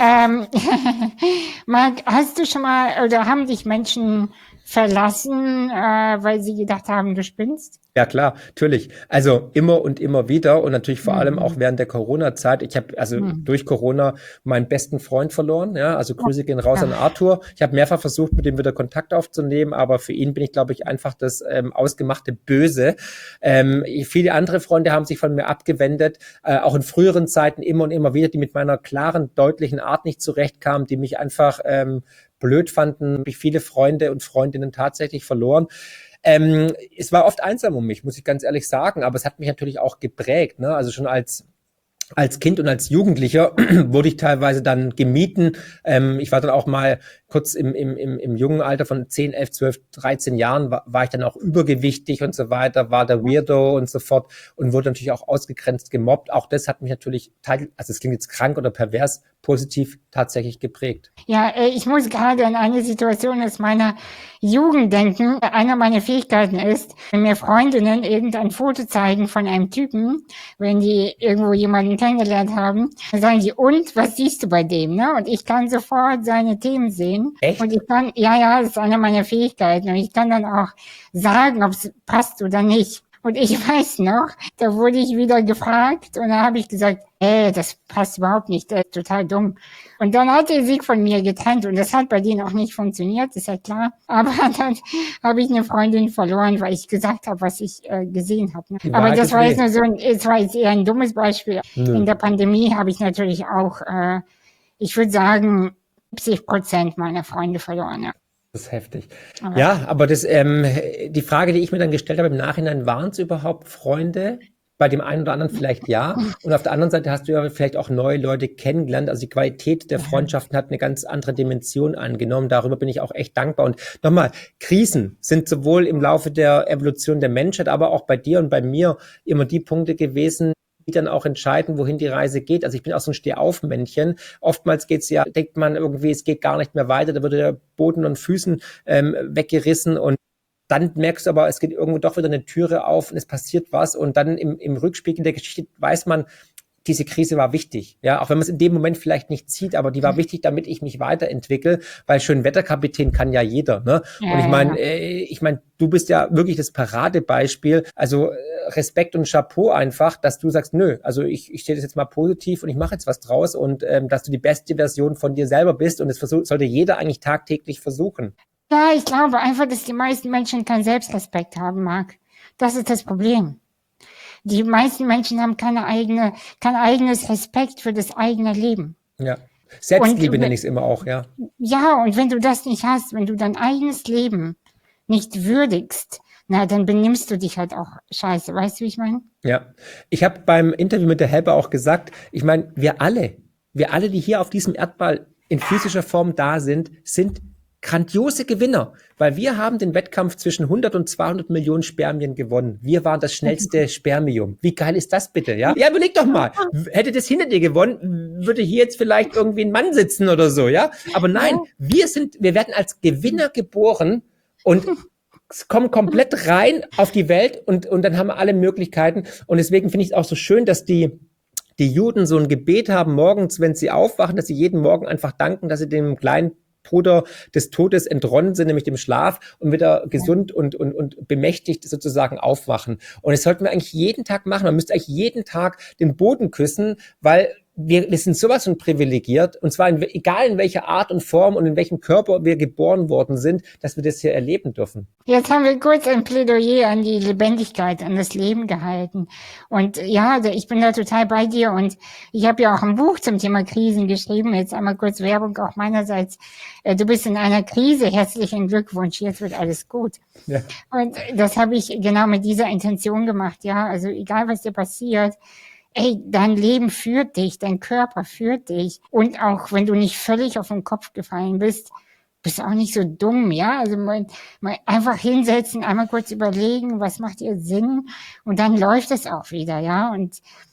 Marc, hast du schon mal oder haben dich Menschen verlassen, weil sie gedacht haben, du spinnst? Ja, klar, natürlich. Also immer und immer wieder und natürlich vor allem auch während der Corona-Zeit. Ich habe durch Corona meinen besten Freund verloren. Ja, also Grüße gehen raus an Arthur. Ich habe mehrfach versucht, mit ihm wieder Kontakt aufzunehmen, aber für ihn bin ich, glaube ich, einfach das ausgemachte Böse. Viele andere Freunde haben sich von mir abgewendet, auch in früheren Zeiten immer und immer wieder, die mit meiner klaren, deutlichen Art nicht zurechtkamen, die mich einfach blöd fanden. Habe ich viele Freunde und Freundinnen tatsächlich verloren. Es war oft einsam um mich, muss ich ganz ehrlich sagen, aber es hat mich natürlich auch geprägt, ne? Also schon als Kind und als Jugendlicher wurde ich teilweise dann gemieden. Ich war dann auch mal kurz im jungen Alter von 10, 11, 12, 13 Jahren war ich dann auch übergewichtig und so weiter, war der Weirdo und so fort und wurde natürlich auch ausgegrenzt, gemobbt. Auch das hat mich natürlich, also es klingt jetzt krank oder pervers, positiv tatsächlich geprägt. Ja, ich muss gerade an eine Situation aus meiner Jugend denken. Einer meiner Fähigkeiten ist, wenn mir Freundinnen irgendein Foto zeigen von einem Typen, wenn die irgendwo jemanden kennengelernt haben, dann sagen die, und, was siehst du bei dem, ne? Und ich kann sofort seine Themen sehen. Echt? Und ich kann, ja, das ist eine meiner Fähigkeiten. Und ich kann dann auch sagen, ob es passt oder nicht. Und ich weiß noch, da wurde ich wieder gefragt und da habe ich gesagt, das passt überhaupt nicht, das ist total dumm. Und dann hat er sich von mir getrennt und das hat bei denen auch nicht funktioniert, ist ja klar. Aber dann habe ich eine Freundin verloren, weil ich gesagt habe, was ich gesehen habe. Ne? Aber das war jetzt nur so es war jetzt eher ein dummes Beispiel. In der Pandemie habe ich natürlich auch, ich würde sagen, 70% meiner Freunde verloren. Ja. Das ist heftig. Ja, aber das, die Frage, die ich mir dann gestellt habe im Nachhinein, waren es überhaupt Freunde? Bei dem einen oder anderen vielleicht ja. Und auf der anderen Seite hast du ja vielleicht auch neue Leute kennengelernt. Also die Qualität der Freundschaften hat eine ganz andere Dimension angenommen. Darüber bin ich auch echt dankbar. Und nochmal, Krisen sind sowohl im Laufe der Evolution der Menschheit, aber auch bei dir und bei mir immer die Punkte gewesen, die dann auch entscheiden, wohin die Reise geht. Also ich bin auch so ein Stehaufmännchen. Oftmals denkt man irgendwie, es geht gar nicht mehr weiter. Da wird der Boden und Füßen weggerissen und dann merkst du aber, es geht irgendwo doch wieder eine Türe auf und es passiert was und dann im Rückspiegel der Geschichte weiß man, diese Krise war wichtig, ja, auch wenn man es in dem Moment vielleicht nicht sieht, aber die war wichtig, damit ich mich weiterentwickle, weil Schönwetterkapitän kann ja jeder, ne? Ja, Und ja. ich meine, du bist ja wirklich das Paradebeispiel, also Respekt und Chapeau einfach, dass du sagst, nö, also ich sehe das jetzt mal positiv und ich mache jetzt was draus und dass du die beste Version von dir selber bist und das sollte jeder eigentlich tagtäglich versuchen. Ja, ich glaube einfach, dass die meisten Menschen keinen Selbstrespekt haben, Marc. Das ist das Problem. Die meisten Menschen haben kein eigenes Respekt für das eigene Leben. Ja. Und Selbstliebe nenne ich es immer auch, ja. ja, und wenn du das nicht hast, wenn du dein eigenes Leben nicht würdigst, na, dann benimmst du dich halt auch scheiße. Weißt du, wie ich meine? Ja. Ich habe beim Interview mit der Helper auch gesagt, ich meine, wir alle, die hier auf diesem Erdball in physischer Form da sind grandiose Gewinner, weil wir haben den Wettkampf zwischen 100 und 200 Millionen Spermien gewonnen. Wir waren das schnellste Spermium. Wie geil ist das bitte, ja? Ja, überleg doch mal. Hätte das hinter dir gewonnen, würde hier jetzt vielleicht irgendwie ein Mann sitzen oder so, ja? Aber nein, wir werden als Gewinner geboren und kommen komplett rein auf die Welt und dann haben wir alle Möglichkeiten. Und deswegen finde ich es auch so schön, dass die Juden so ein Gebet haben morgens, wenn sie aufwachen, dass sie jeden Morgen einfach danken, dass sie dem kleinen Bruder des Todes entronnen sind, nämlich dem Schlaf und wieder gesund und bemächtigt sozusagen aufwachen. Und das sollten wir eigentlich jeden Tag machen. Man müsste eigentlich jeden Tag den Boden küssen, weil wir sind sowas von privilegiert, und zwar egal in welcher Art und Form und in welchem Körper wir geboren worden sind, dass wir das hier erleben dürfen. Jetzt haben wir kurz ein Plädoyer an die Lebendigkeit, an das Leben gehalten. Und ja, ich bin da total bei dir. Und ich habe ja auch ein Buch zum Thema Krisen geschrieben. Jetzt einmal kurz Werbung auch meinerseits. Du bist in einer Krise. Herzlichen Glückwunsch. Jetzt wird alles gut. Ja. Und das habe ich genau mit dieser Intention gemacht. Ja, also egal was dir passiert, ey, dein Leben führt dich, dein Körper führt dich. Und auch wenn du nicht völlig auf den Kopf gefallen bist du auch nicht so dumm, ja? Also mal einfach hinsetzen, einmal kurz überlegen, was macht ihr Sinn? Und dann läuft es auch wieder, ja? Und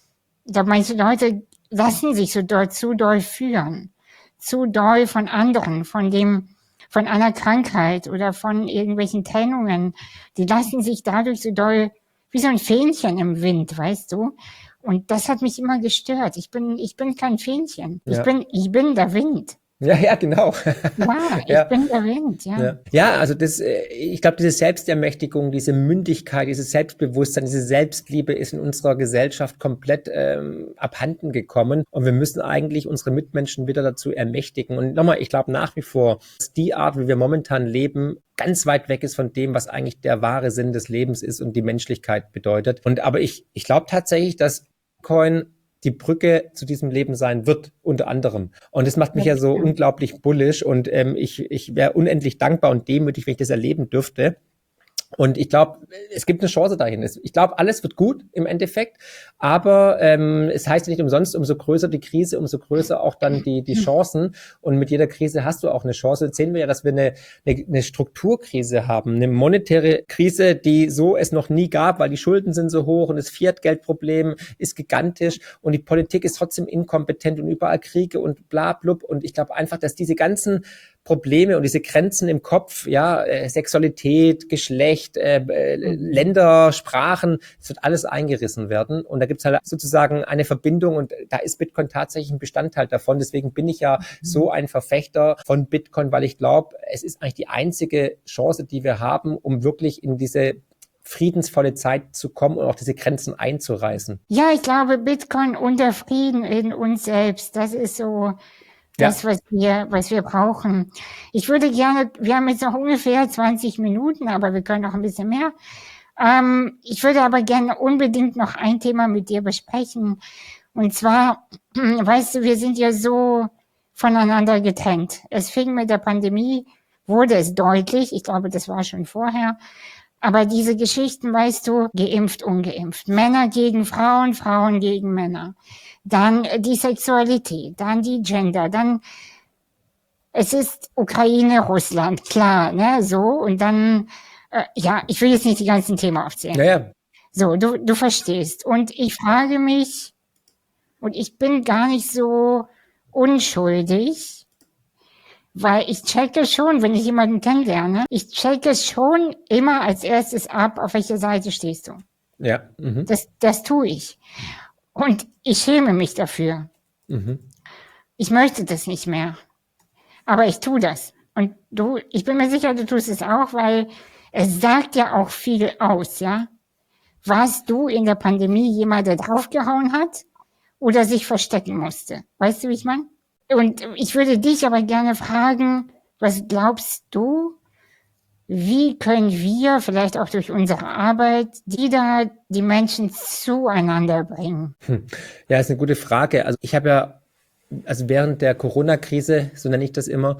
da meinst du, Leute lassen sich so zu doll führen. Zu doll von anderen, von einer Krankheit oder von irgendwelchen Trennungen. Die lassen sich dadurch so doll wie so ein Fähnchen im Wind, weißt du? Und das hat mich immer gestört. Ich bin kein Fähnchen. Ja. Ich bin der Wind. Ja, genau. Ja, ich bin der Wind, ja. Ja, also ich glaube, diese Selbstermächtigung, diese Mündigkeit, dieses Selbstbewusstsein, diese Selbstliebe ist in unserer Gesellschaft komplett abhanden gekommen. Und wir müssen eigentlich unsere Mitmenschen wieder dazu ermächtigen. Und nochmal, ich glaube nach wie vor, dass die Art, wie wir momentan leben, ganz weit weg ist von dem, was eigentlich der wahre Sinn des Lebens ist und die Menschlichkeit bedeutet. Aber ich glaube tatsächlich, dass Bitcoin die Brücke zu diesem Leben sein wird, unter anderem. Und das macht mich ja so unglaublich bullish und ich wäre unendlich dankbar und demütig, wenn ich das erleben dürfte. Und ich glaube, es gibt eine Chance dahin. Ich glaube, alles wird gut im Endeffekt, aber es heißt ja nicht umsonst, umso größer die Krise, umso größer auch dann die Chancen. Und mit jeder Krise hast du auch eine Chance. Jetzt sehen wir ja, dass wir eine Strukturkrise haben, eine monetäre Krise, die so es noch nie gab, weil die Schulden sind so hoch und das Fiat-Geldproblem ist gigantisch und die Politik ist trotzdem inkompetent und überall Kriege und bla blub. Und ich glaube einfach, dass diese ganzen Probleme und diese Grenzen im Kopf, ja, Sexualität, Geschlecht, Länder, Sprachen, es wird alles eingerissen werden. Und da gibt's halt sozusagen eine Verbindung und da ist Bitcoin tatsächlich ein Bestandteil davon. Deswegen bin ich ja so ein Verfechter von Bitcoin, weil ich glaube, es ist eigentlich die einzige Chance, die wir haben, um wirklich in diese friedensvolle Zeit zu kommen und auch diese Grenzen einzureißen. Ja, ich glaube, Bitcoin und der Frieden in uns selbst, das ist so das, was wir brauchen. Ich würde gerne, wir haben jetzt noch ungefähr 20 Minuten, aber wir können noch ein bisschen mehr. Ich würde aber gerne unbedingt noch ein Thema mit dir besprechen. Und zwar, weißt du, wir sind ja so voneinander getrennt. Es fing mit der Pandemie, wurde es deutlich. Ich glaube, das war schon vorher. Aber diese Geschichten, weißt du, geimpft, ungeimpft, Männer gegen Frauen, Frauen gegen Männer, dann die Sexualität, dann die Gender, dann es ist Ukraine, Russland, klar, ne, so und dann, ja, ich will jetzt nicht die ganzen Themen aufzählen. Naja. So, du verstehst. Und ich frage mich, und ich bin gar nicht so unschuldig, weil ich checke schon, wenn ich jemanden kennenlerne, ich checke schon immer als erstes ab, auf welcher Seite stehst du. Ja. Mhm. Das tue ich. Und ich schäme mich dafür. Mhm. Ich möchte das nicht mehr. Aber ich tue das. Und ich bin mir sicher, du tust es auch, weil es sagt ja auch viel aus, ja? Warst du in der Pandemie jemand, der draufgehauen hat oder sich verstecken musste? Weißt du, wie ich meine? Und ich würde dich aber gerne fragen, was glaubst du, wie können wir vielleicht auch durch unsere Arbeit die Menschen zueinander bringen? Ja, ist eine gute Frage. Also ich habe ja, also während der Corona-Krise, so nenne ich das immer,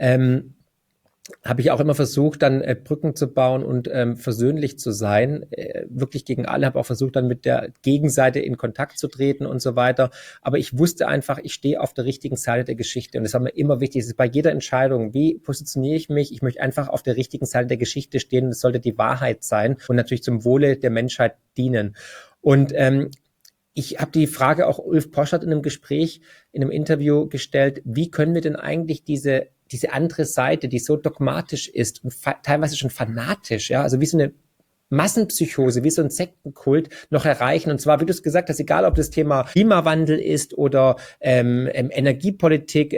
habe ich auch immer versucht, dann Brücken zu bauen und versöhnlich zu sein, wirklich gegen alle, habe auch versucht, dann mit der Gegenseite in Kontakt zu treten und so weiter. Aber ich wusste einfach, ich stehe auf der richtigen Seite der Geschichte und das war mir immer wichtig. Es ist bei jeder Entscheidung, wie positioniere ich mich? Ich möchte einfach auf der richtigen Seite der Geschichte stehen und es sollte die Wahrheit sein und natürlich zum Wohle der Menschheit dienen. Und ich habe die Frage auch Ulf Poschardt in einem Gespräch, in einem Interview gestellt, wie können wir denn eigentlich diese andere Seite, die so dogmatisch ist und teilweise schon fanatisch, ja, also wie so eine Massenpsychose, wie so ein Sektenkult noch erreichen. Und zwar, wie du es gesagt hast, egal ob das Thema Klimawandel ist oder Energiepolitik,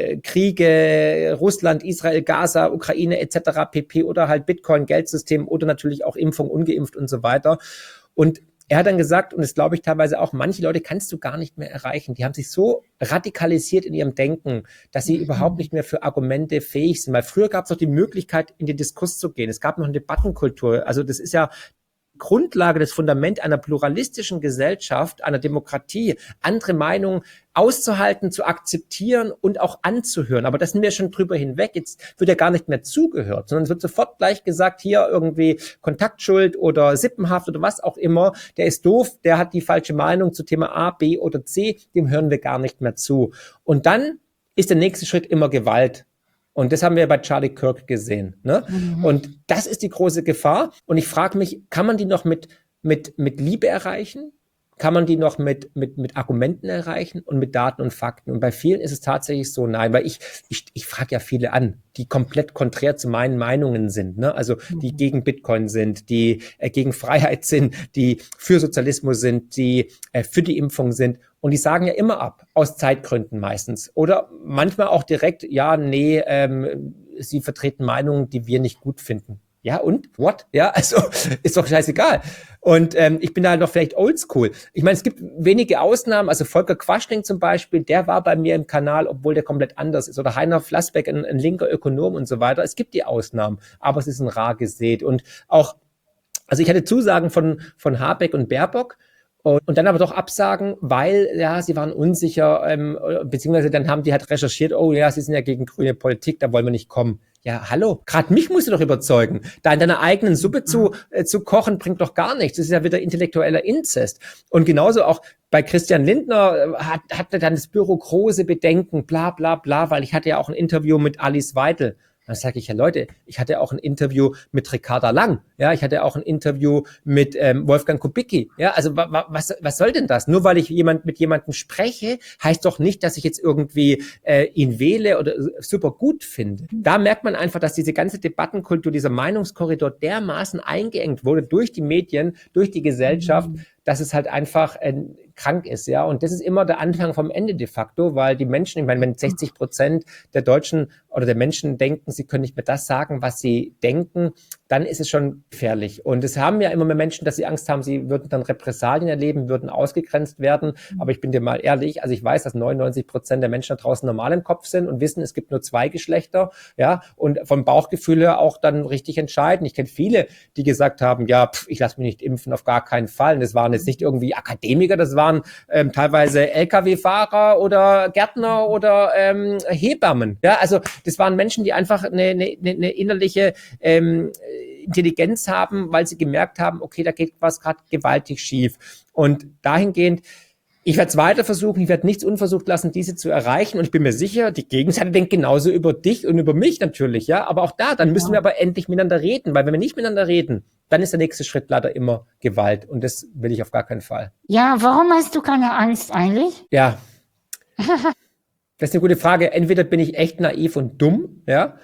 Kriege, Russland, Israel, Gaza, Ukraine etc. pp. Oder halt Bitcoin, Geldsystem oder natürlich auch Impfung, ungeimpft und so weiter. Und er hat dann gesagt, und das glaube ich teilweise auch, manche Leute kannst du gar nicht mehr erreichen. Die haben sich so radikalisiert in ihrem Denken, dass sie überhaupt nicht mehr für Argumente fähig sind. Weil früher gab es doch die Möglichkeit, in den Diskurs zu gehen. Es gab noch eine Debattenkultur. Also das ist ja Grundlage, das Fundament einer pluralistischen Gesellschaft, einer Demokratie, andere Meinungen auszuhalten, zu akzeptieren und auch anzuhören. Aber das sind wir schon drüber hinweg. Jetzt wird ja gar nicht mehr zugehört, sondern es wird sofort gleich gesagt, hier irgendwie Kontaktschuld oder Sippenhaft oder was auch immer. Der ist doof, der hat die falsche Meinung zu Thema A, B oder C. Dem hören wir gar nicht mehr zu. Und dann ist der nächste Schritt immer Gewalt. Und das haben wir bei Charlie Kirk gesehen, ne? Mhm. Und das ist die große Gefahr. Und ich frage mich, kann man die noch mit Liebe erreichen? Kann man die noch mit Argumenten erreichen und mit Daten und Fakten? Und bei vielen ist es tatsächlich so, nein, weil ich frage ja viele an, die komplett konträr zu meinen Meinungen sind, ne? Also die gegen Bitcoin sind, die gegen Freiheit sind, die für Sozialismus sind, die für die Impfung sind. Und die sagen ja immer ab, aus Zeitgründen meistens. Oder manchmal auch direkt, ja, nee, sie vertreten Meinungen, die wir nicht gut finden. Ja, und? What? Ja, also ist doch scheißegal. Und ich bin da noch vielleicht oldschool. Ich meine, es gibt wenige Ausnahmen. Also Volker Quaschning zum Beispiel, der war bei mir im Kanal, obwohl der komplett anders ist. Oder Heiner Flassbeck, ein linker Ökonom und so weiter. Es gibt die Ausnahmen, aber es ist ein rar gesät. Und auch, also ich hatte Zusagen von Habeck und Baerbock, und dann aber doch Absagen, weil, ja, sie waren unsicher, beziehungsweise dann haben die halt recherchiert, oh ja, sie sind ja gegen grüne Politik, da wollen wir nicht kommen. Ja, hallo, gerade mich musst du doch überzeugen. Da in deiner eigenen Suppe zu kochen, bringt doch gar nichts. Das ist ja wieder intellektueller Inzest. Und genauso auch bei Christian Lindner hatte dann das Büro große Bedenken, bla bla bla, weil ich hatte ja auch ein Interview mit Alice Weidel. Dann sage ich ja, Leute, ich hatte auch ein Interview mit Ricarda Lang, ja, ich hatte auch ein Interview mit Wolfgang Kubicki, ja, also was soll denn das? Nur weil ich mit jemandem spreche, heißt doch nicht, dass ich jetzt irgendwie ihn wähle oder super gut finde. Da merkt man einfach, dass diese ganze Debattenkultur, dieser Meinungskorridor dermaßen eingeengt wurde durch die Medien, durch die Gesellschaft, dass es halt einfach krank ist, ja. Und das ist immer der Anfang vom Ende de facto, weil die Menschen, ich meine, wenn 60% der Deutschen oder der Menschen denken, sie können nicht mehr das sagen, was sie denken, dann ist es schon gefährlich. Und es haben ja immer mehr Menschen, dass sie Angst haben, sie würden dann Repressalien erleben, würden ausgegrenzt werden. Aber ich bin dir mal ehrlich, also ich weiß, dass 99% der Menschen da draußen normal im Kopf sind und wissen, es gibt nur 2 Geschlechter, ja, und vom Bauchgefühl her auch dann richtig entscheiden. Ich kenne viele, die gesagt haben, ja, ich lasse mich nicht impfen, auf gar keinen Fall. Und das waren jetzt nicht irgendwie Akademiker, das waren teilweise LKW-Fahrer oder Gärtner oder Hebammen. Ja, also das waren Menschen, die einfach eine innerliche Intelligenz haben, weil sie gemerkt haben, okay, da geht was gerade gewaltig schief. Und dahingehend, ich werde es weiter versuchen, ich werde nichts unversucht lassen, diese zu erreichen. Und ich bin mir sicher, die Gegenseite denkt genauso über dich und über mich natürlich, ja. Aber auch da, dann müssen wir aber endlich miteinander reden, weil wenn wir nicht miteinander reden, dann ist der nächste Schritt leider immer Gewalt. Und das will ich auf gar keinen Fall. Ja, warum hast du keine Angst eigentlich? Ja, das ist eine gute Frage. Entweder bin ich echt naiv und dumm, ja.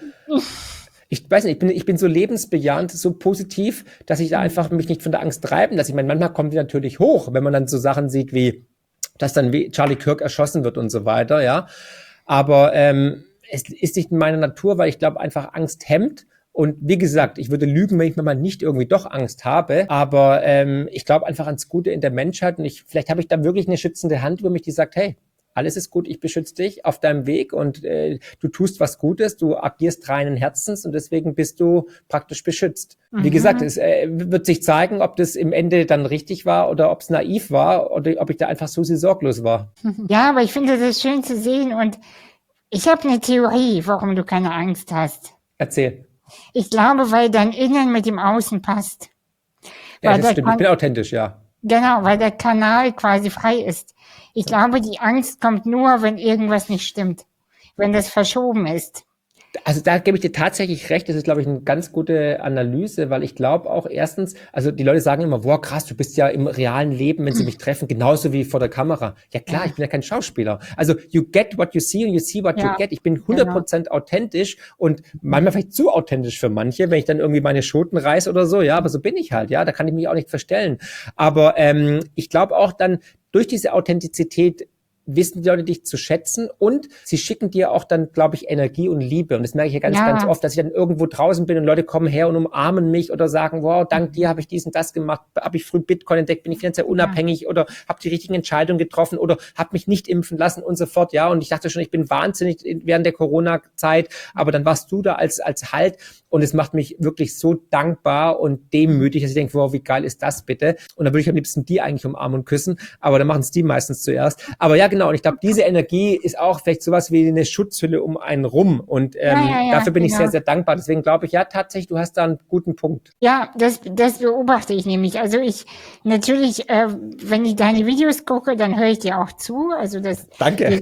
Ich weiß nicht, ich bin so lebensbejahend, so positiv, dass ich da einfach mich nicht von der Angst treiben lasse. Ich meine, manchmal kommt die natürlich hoch, wenn man dann so Sachen sieht wie, dass dann wie Charlie Kirk erschossen wird und so weiter, ja. Aber es ist nicht in meiner Natur, weil ich glaube, einfach Angst hemmt. Und wie gesagt, ich würde lügen, wenn ich mir mal nicht irgendwie doch Angst habe. Aber ich glaube einfach ans Gute in der Menschheit. Und vielleicht habe ich da wirklich eine schützende Hand über mich, die sagt, hey, alles ist gut, ich beschütze dich auf deinem Weg und du tust was Gutes, du agierst reinen Herzens und deswegen bist du praktisch beschützt. Wie gesagt, es wird sich zeigen, ob das im Ende dann richtig war oder ob es naiv war oder ob ich da einfach so sorglos war. Ja, aber ich finde das schön zu sehen und ich habe eine Theorie, warum du keine Angst hast. Erzähl. Ich glaube, weil dein Innen mit dem Außen passt. Ja, Weil das stimmt. Ich bin authentisch, ja. Genau, weil der Kanal quasi frei ist. Ich glaube, die Angst kommt nur, wenn irgendwas nicht stimmt, wenn das verschoben ist. Also da gebe ich dir tatsächlich recht. Das ist, glaube ich, eine ganz gute Analyse, weil ich glaube auch erstens, also die Leute sagen immer, wow, krass, du bist ja im realen Leben, wenn sie mich treffen, genauso wie vor der Kamera. Ja klar, ich bin ja kein Schauspieler. Also you get what you see and you see what you get. Ich bin 100% authentisch und manchmal vielleicht zu authentisch für manche, wenn ich dann irgendwie meine Schoten reiße oder so. Ja, aber so bin ich halt. Ja, da kann ich mich auch nicht verstellen. Aber ich glaube auch dann, durch diese Authentizität wissen die Leute dich zu schätzen und sie schicken dir auch dann, glaube ich, Energie und Liebe. Und das merke ich ja ganz oft, dass ich dann irgendwo draußen bin und Leute kommen her und umarmen mich oder sagen, wow, dank dir habe ich dies und das gemacht, habe ich früh Bitcoin entdeckt, bin ich finanziell unabhängig oder habe die richtigen Entscheidungen getroffen oder habe mich nicht impfen lassen und so fort. Ja, und ich dachte schon, ich bin wahnsinnig während der Corona-Zeit, aber dann warst du da als Halt und es macht mich wirklich so dankbar und demütig, dass ich denke, wow, wie geil ist das bitte? Und dann würde ich am liebsten die eigentlich umarmen und küssen, aber dann machen es die meistens zuerst. Aber ja, genau, und ich glaube, diese Energie ist auch vielleicht sowas wie eine Schutzhülle um einen rum. Und dafür bin ich sehr, sehr dankbar. Deswegen glaube ich, ja, tatsächlich, du hast da einen guten Punkt. Ja, das beobachte ich nämlich. Also natürlich, wenn ich deine Videos gucke, dann höre ich dir auch zu. Also Danke.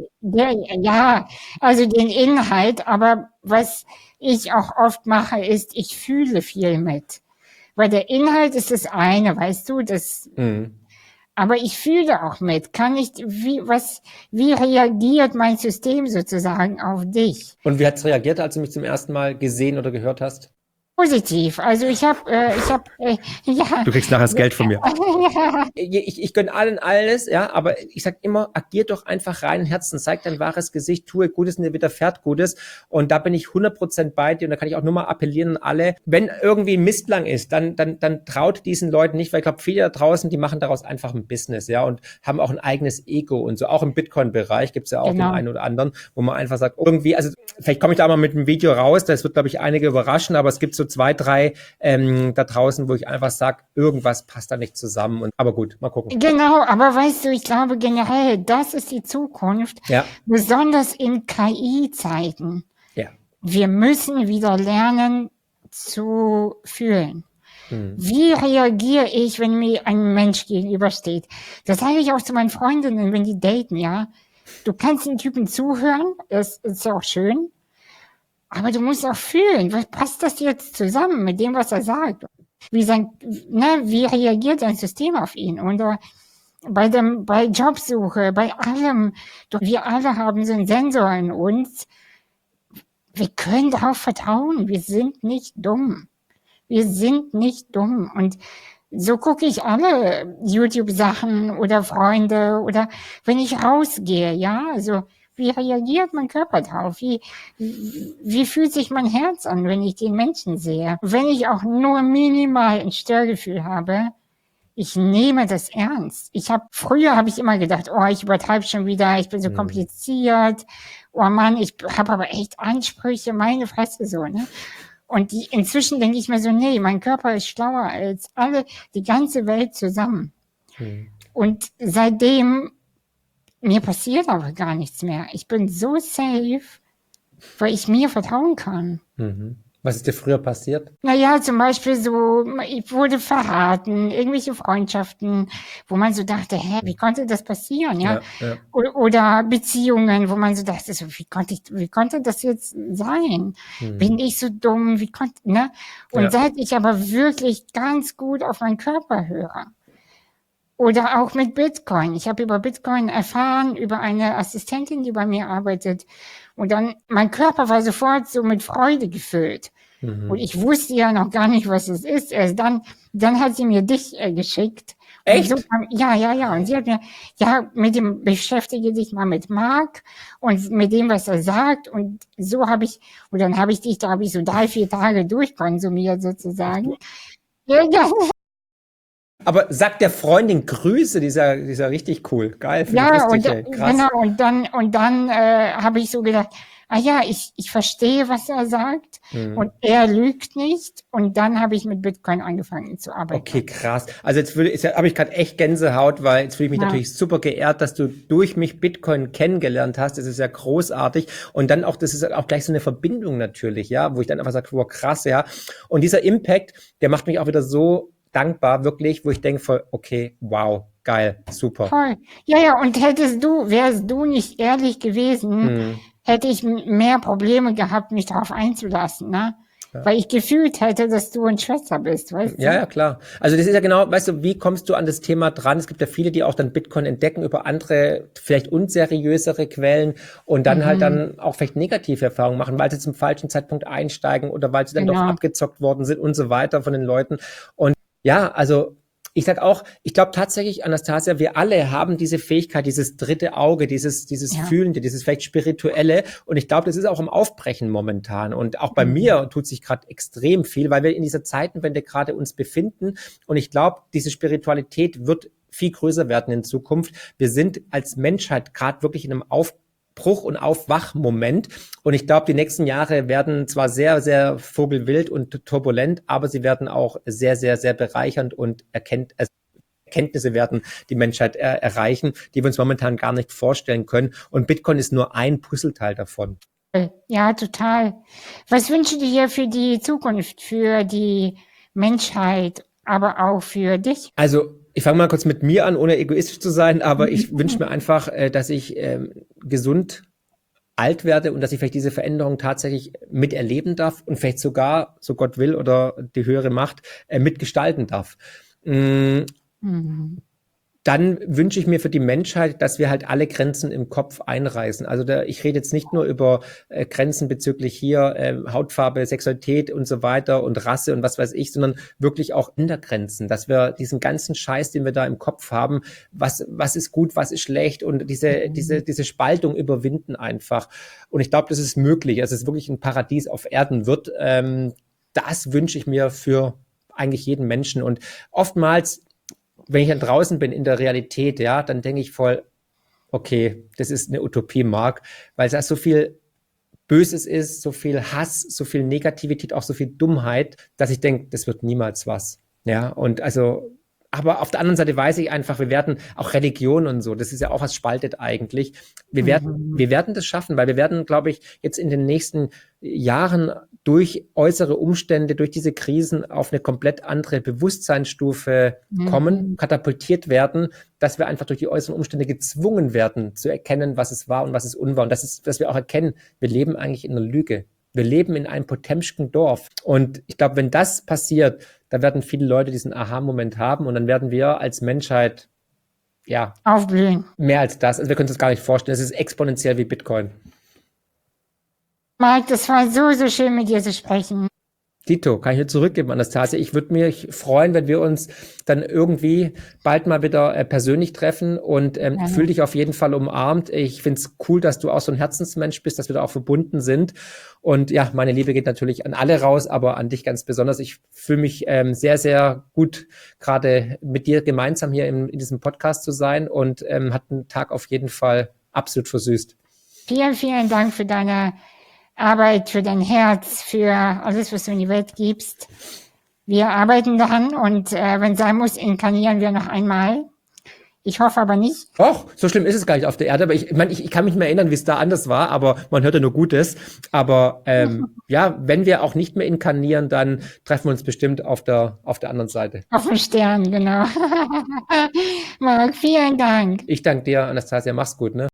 Also den Inhalt. Aber was ich auch oft mache, ist, ich fühle viel mit. Weil der Inhalt ist das eine, weißt du, aber ich fühle auch mit. Wie reagiert mein System sozusagen auf dich? Und wie hat es reagiert, als du mich zum ersten Mal gesehen oder gehört hast? Positiv. Also ich habe, ja. Du kriegst nachher das Geld von mir. Ja. Ich gönne allen alles, ja, aber ich sag immer, agier doch einfach reinen Herzen, zeig dein wahres Gesicht, tue Gutes und dir widerfährt Gutes. Und da bin ich 100% bei dir und da kann ich auch nur mal appellieren an alle, wenn irgendwie Mistlang ist, dann traut diesen Leuten nicht, weil ich glaube, viele da draußen, die machen daraus einfach ein Business, ja, und haben auch ein eigenes Ego und so. Auch im Bitcoin-Bereich gibt's ja auch den einen oder anderen, wo man einfach sagt, irgendwie, also vielleicht komme ich da mal mit einem Video raus, das wird, glaube ich, einige überraschen, aber es gibt so 2, 3 da draußen, wo ich einfach sage, irgendwas passt da nicht zusammen. Aber gut, mal gucken. Genau, aber weißt du, ich glaube generell, das ist die Zukunft, besonders in KI-Zeiten. Ja. Wir müssen wieder lernen zu fühlen. Wie reagiere ich, wenn mir ein Mensch gegenübersteht? Das sage ich auch zu meinen Freundinnen, wenn die daten, ja. Du kannst den Typen zuhören, das ist auch schön. Aber du musst auch fühlen, was passt das jetzt zusammen mit dem, was er sagt? Wie reagiert dein System auf ihn? Oder bei Jobsuche, bei allem. Doch wir alle haben so einen Sensor in uns. Wir können darauf vertrauen. Wir sind nicht dumm. Wir sind nicht dumm. Und so gucke ich alle YouTube-Sachen oder Freunde oder wenn ich rausgehe, ja, also wie reagiert mein Körper drauf? Wie fühlt sich mein Herz an, wenn ich den Menschen sehe? Wenn ich auch nur minimal ein Störgefühl habe, ich nehme das ernst. Früher habe ich immer gedacht, oh, ich übertreibe schon wieder, ich bin so kompliziert. Oh Mann, ich habe aber echt Ansprüche, meine Fresse so, ne? Und inzwischen denke ich mir so, nee, mein Körper ist schlauer als die ganze Welt zusammen. Und seitdem mir passiert aber gar nichts mehr. Ich bin so safe, weil ich mir vertrauen kann. Was ist dir früher passiert? Naja, zum Beispiel so, ich wurde verraten, irgendwelche Freundschaften, wo man so dachte, hä, wie konnte das passieren, ja? Ja, ja. Oder Beziehungen, wo man so dachte, so, wie konnte das jetzt sein? Bin ich so dumm, wie konnte, ne? Und Ja. seit ich aber wirklich ganz gut auf meinen Körper höre, oder auch mit Bitcoin. Ich habe über Bitcoin erfahren, über eine Assistentin, die bei mir arbeitet. Und dann, mein Körper war sofort so mit Freude gefüllt. Und ich wusste ja noch gar nicht, was es ist. Erst dann hat sie mir dich geschickt. Echt? Und so, ja. Und sie hat mir, ja, beschäftige dich mal mit Mark und mit dem, was er sagt. Und so und dann habe ich dich, da habe ich so 3-4 Tage durchkonsumiert sozusagen. Ja, Aber sagt der Freundin Grüße, die ist ja richtig cool. Geil, finde ich ja, lustig, ey. Krass. genau, und dann habe ich so gedacht, ja, ich verstehe, was er sagt und er lügt nicht. Und dann habe ich mit Bitcoin angefangen zu arbeiten. Okay, krass. Also jetzt habe ich gerade echt Gänsehaut, weil jetzt fühle ich mich natürlich super geehrt, dass du durch mich Bitcoin kennengelernt hast. Das ist ja großartig. Und dann auch, das ist auch gleich so eine Verbindung natürlich, ja, wo ich dann einfach sage, wow, krass, ja. Und dieser Impact, der macht mich auch wieder so dankbar, wirklich, wo ich denke voll, okay, wow, geil, super. Voll. Ja, und wärst du nicht ehrlich gewesen, hätte ich mehr Probleme gehabt, mich darauf einzulassen, ne? Ja. Weil ich gefühlt hätte, dass du ein Schwätzer bist, weißt du? Ja, klar. Also das ist ja genau, weißt du, wie kommst du an das Thema dran? Es gibt ja viele, die auch dann Bitcoin entdecken über andere, vielleicht unseriösere Quellen und dann halt dann auch vielleicht negative Erfahrungen machen, weil sie zum falschen Zeitpunkt einsteigen oder weil sie dann doch abgezockt worden sind und so weiter von den Leuten. Und ja, also ich sag auch, ich glaube tatsächlich, Anastasia, wir alle haben diese Fähigkeit, dieses dritte Auge, dieses Fühlende, dieses vielleicht Spirituelle. Und ich glaube, das ist auch im Aufbrechen momentan. Und auch bei mir tut sich gerade extrem viel, weil wir in dieser Zeitenwende gerade uns befinden. Und ich glaube, diese Spiritualität wird viel größer werden in Zukunft. Wir sind als Menschheit gerade wirklich in einem Aufbruch und Aufwachmoment. Und ich glaube, die nächsten Jahre werden zwar sehr, sehr vogelwild und turbulent, aber sie werden auch sehr, sehr, sehr bereichernd und Erkenntnisse werden die Menschheit erreichen, die wir uns momentan gar nicht vorstellen können. Und Bitcoin ist nur ein Puzzleteil davon. Ja, total. Was wünschst du dir für die Zukunft, für die Menschheit, aber auch für dich? Also ich fange mal kurz mit mir an, ohne egoistisch zu sein, aber ich wünsche mir einfach, dass ich gesund alt werde und dass ich vielleicht diese Veränderung tatsächlich miterleben darf und vielleicht sogar, so Gott will oder die höhere Macht, mitgestalten darf. Dann wünsche ich mir für die Menschheit, dass wir halt alle Grenzen im Kopf einreißen. Also ich rede jetzt nicht nur über Grenzen bezüglich hier Hautfarbe, Sexualität und so weiter und Rasse und was weiß ich, sondern wirklich auch Intergrenzen, dass wir diesen ganzen Scheiß, den wir da im Kopf haben, was ist gut, was ist schlecht und diese Spaltung überwinden einfach. Und ich glaube, das ist möglich. Also es ist wirklich ein Paradies auf Erden wird. Das wünsche ich mir für eigentlich jeden Menschen. Und oftmals, wenn ich dann draußen bin in der Realität, ja, dann denke ich voll, okay, das ist eine Utopie, Marc, weil da so viel Böses ist, so viel Hass, so viel Negativität, auch so viel Dummheit, dass ich denke, das wird niemals was. Ja, und also, aber auf der anderen Seite weiß ich einfach, wir werden auch Religion und so, das ist ja auch was spaltet eigentlich. Wir werden das schaffen, weil wir werden, glaube ich, jetzt in den nächsten Jahren durch äußere Umstände, durch diese Krisen auf eine komplett andere Bewusstseinsstufe kommen, katapultiert werden, dass wir einfach durch die äußeren Umstände gezwungen werden, zu erkennen, was es war und was es unwahr. Und dass wir auch erkennen, wir leben eigentlich in einer Lüge. Wir leben in einem Potemkischen Dorf. Und ich glaube, wenn das passiert, da werden viele Leute diesen Aha-Moment haben und dann werden wir als Menschheit, ja, aufblühen. Mehr als das. Also wir können uns das gar nicht vorstellen. Es ist exponentiell wie Bitcoin. Marc, das war so schön, mit dir zu sprechen. Dito, kann ich nur zurückgeben, Anastasia. Ich würde mich freuen, wenn wir uns dann irgendwie bald mal wieder persönlich treffen und fühl dich auf jeden Fall umarmt. Ich finde es cool, dass du auch so ein Herzensmensch bist, dass wir da auch verbunden sind. Und ja, meine Liebe geht natürlich an alle raus, aber an dich ganz besonders. Ich fühle mich sehr, sehr gut, gerade mit dir gemeinsam hier in diesem Podcast zu sein und hat einen Tag auf jeden Fall absolut versüßt. Vielen, vielen Dank für deine Arbeit, für dein Herz, für alles, was du in die Welt gibst. Wir arbeiten daran und wenn sein muss, inkarnieren wir noch einmal Ich hoffe aber nicht. Och, so schlimm ist es gar nicht auf der Erde, aber ich meine, ich kann mich nicht mehr erinnern, wie es da anders war, aber man hört ja nur Gutes. Aber ja, wenn wir auch nicht mehr inkarnieren, dann treffen wir uns bestimmt auf der anderen Seite. Auf den Stern, genau. Marc, vielen Dank. Ich danke dir, Anastasia, mach's gut, ne?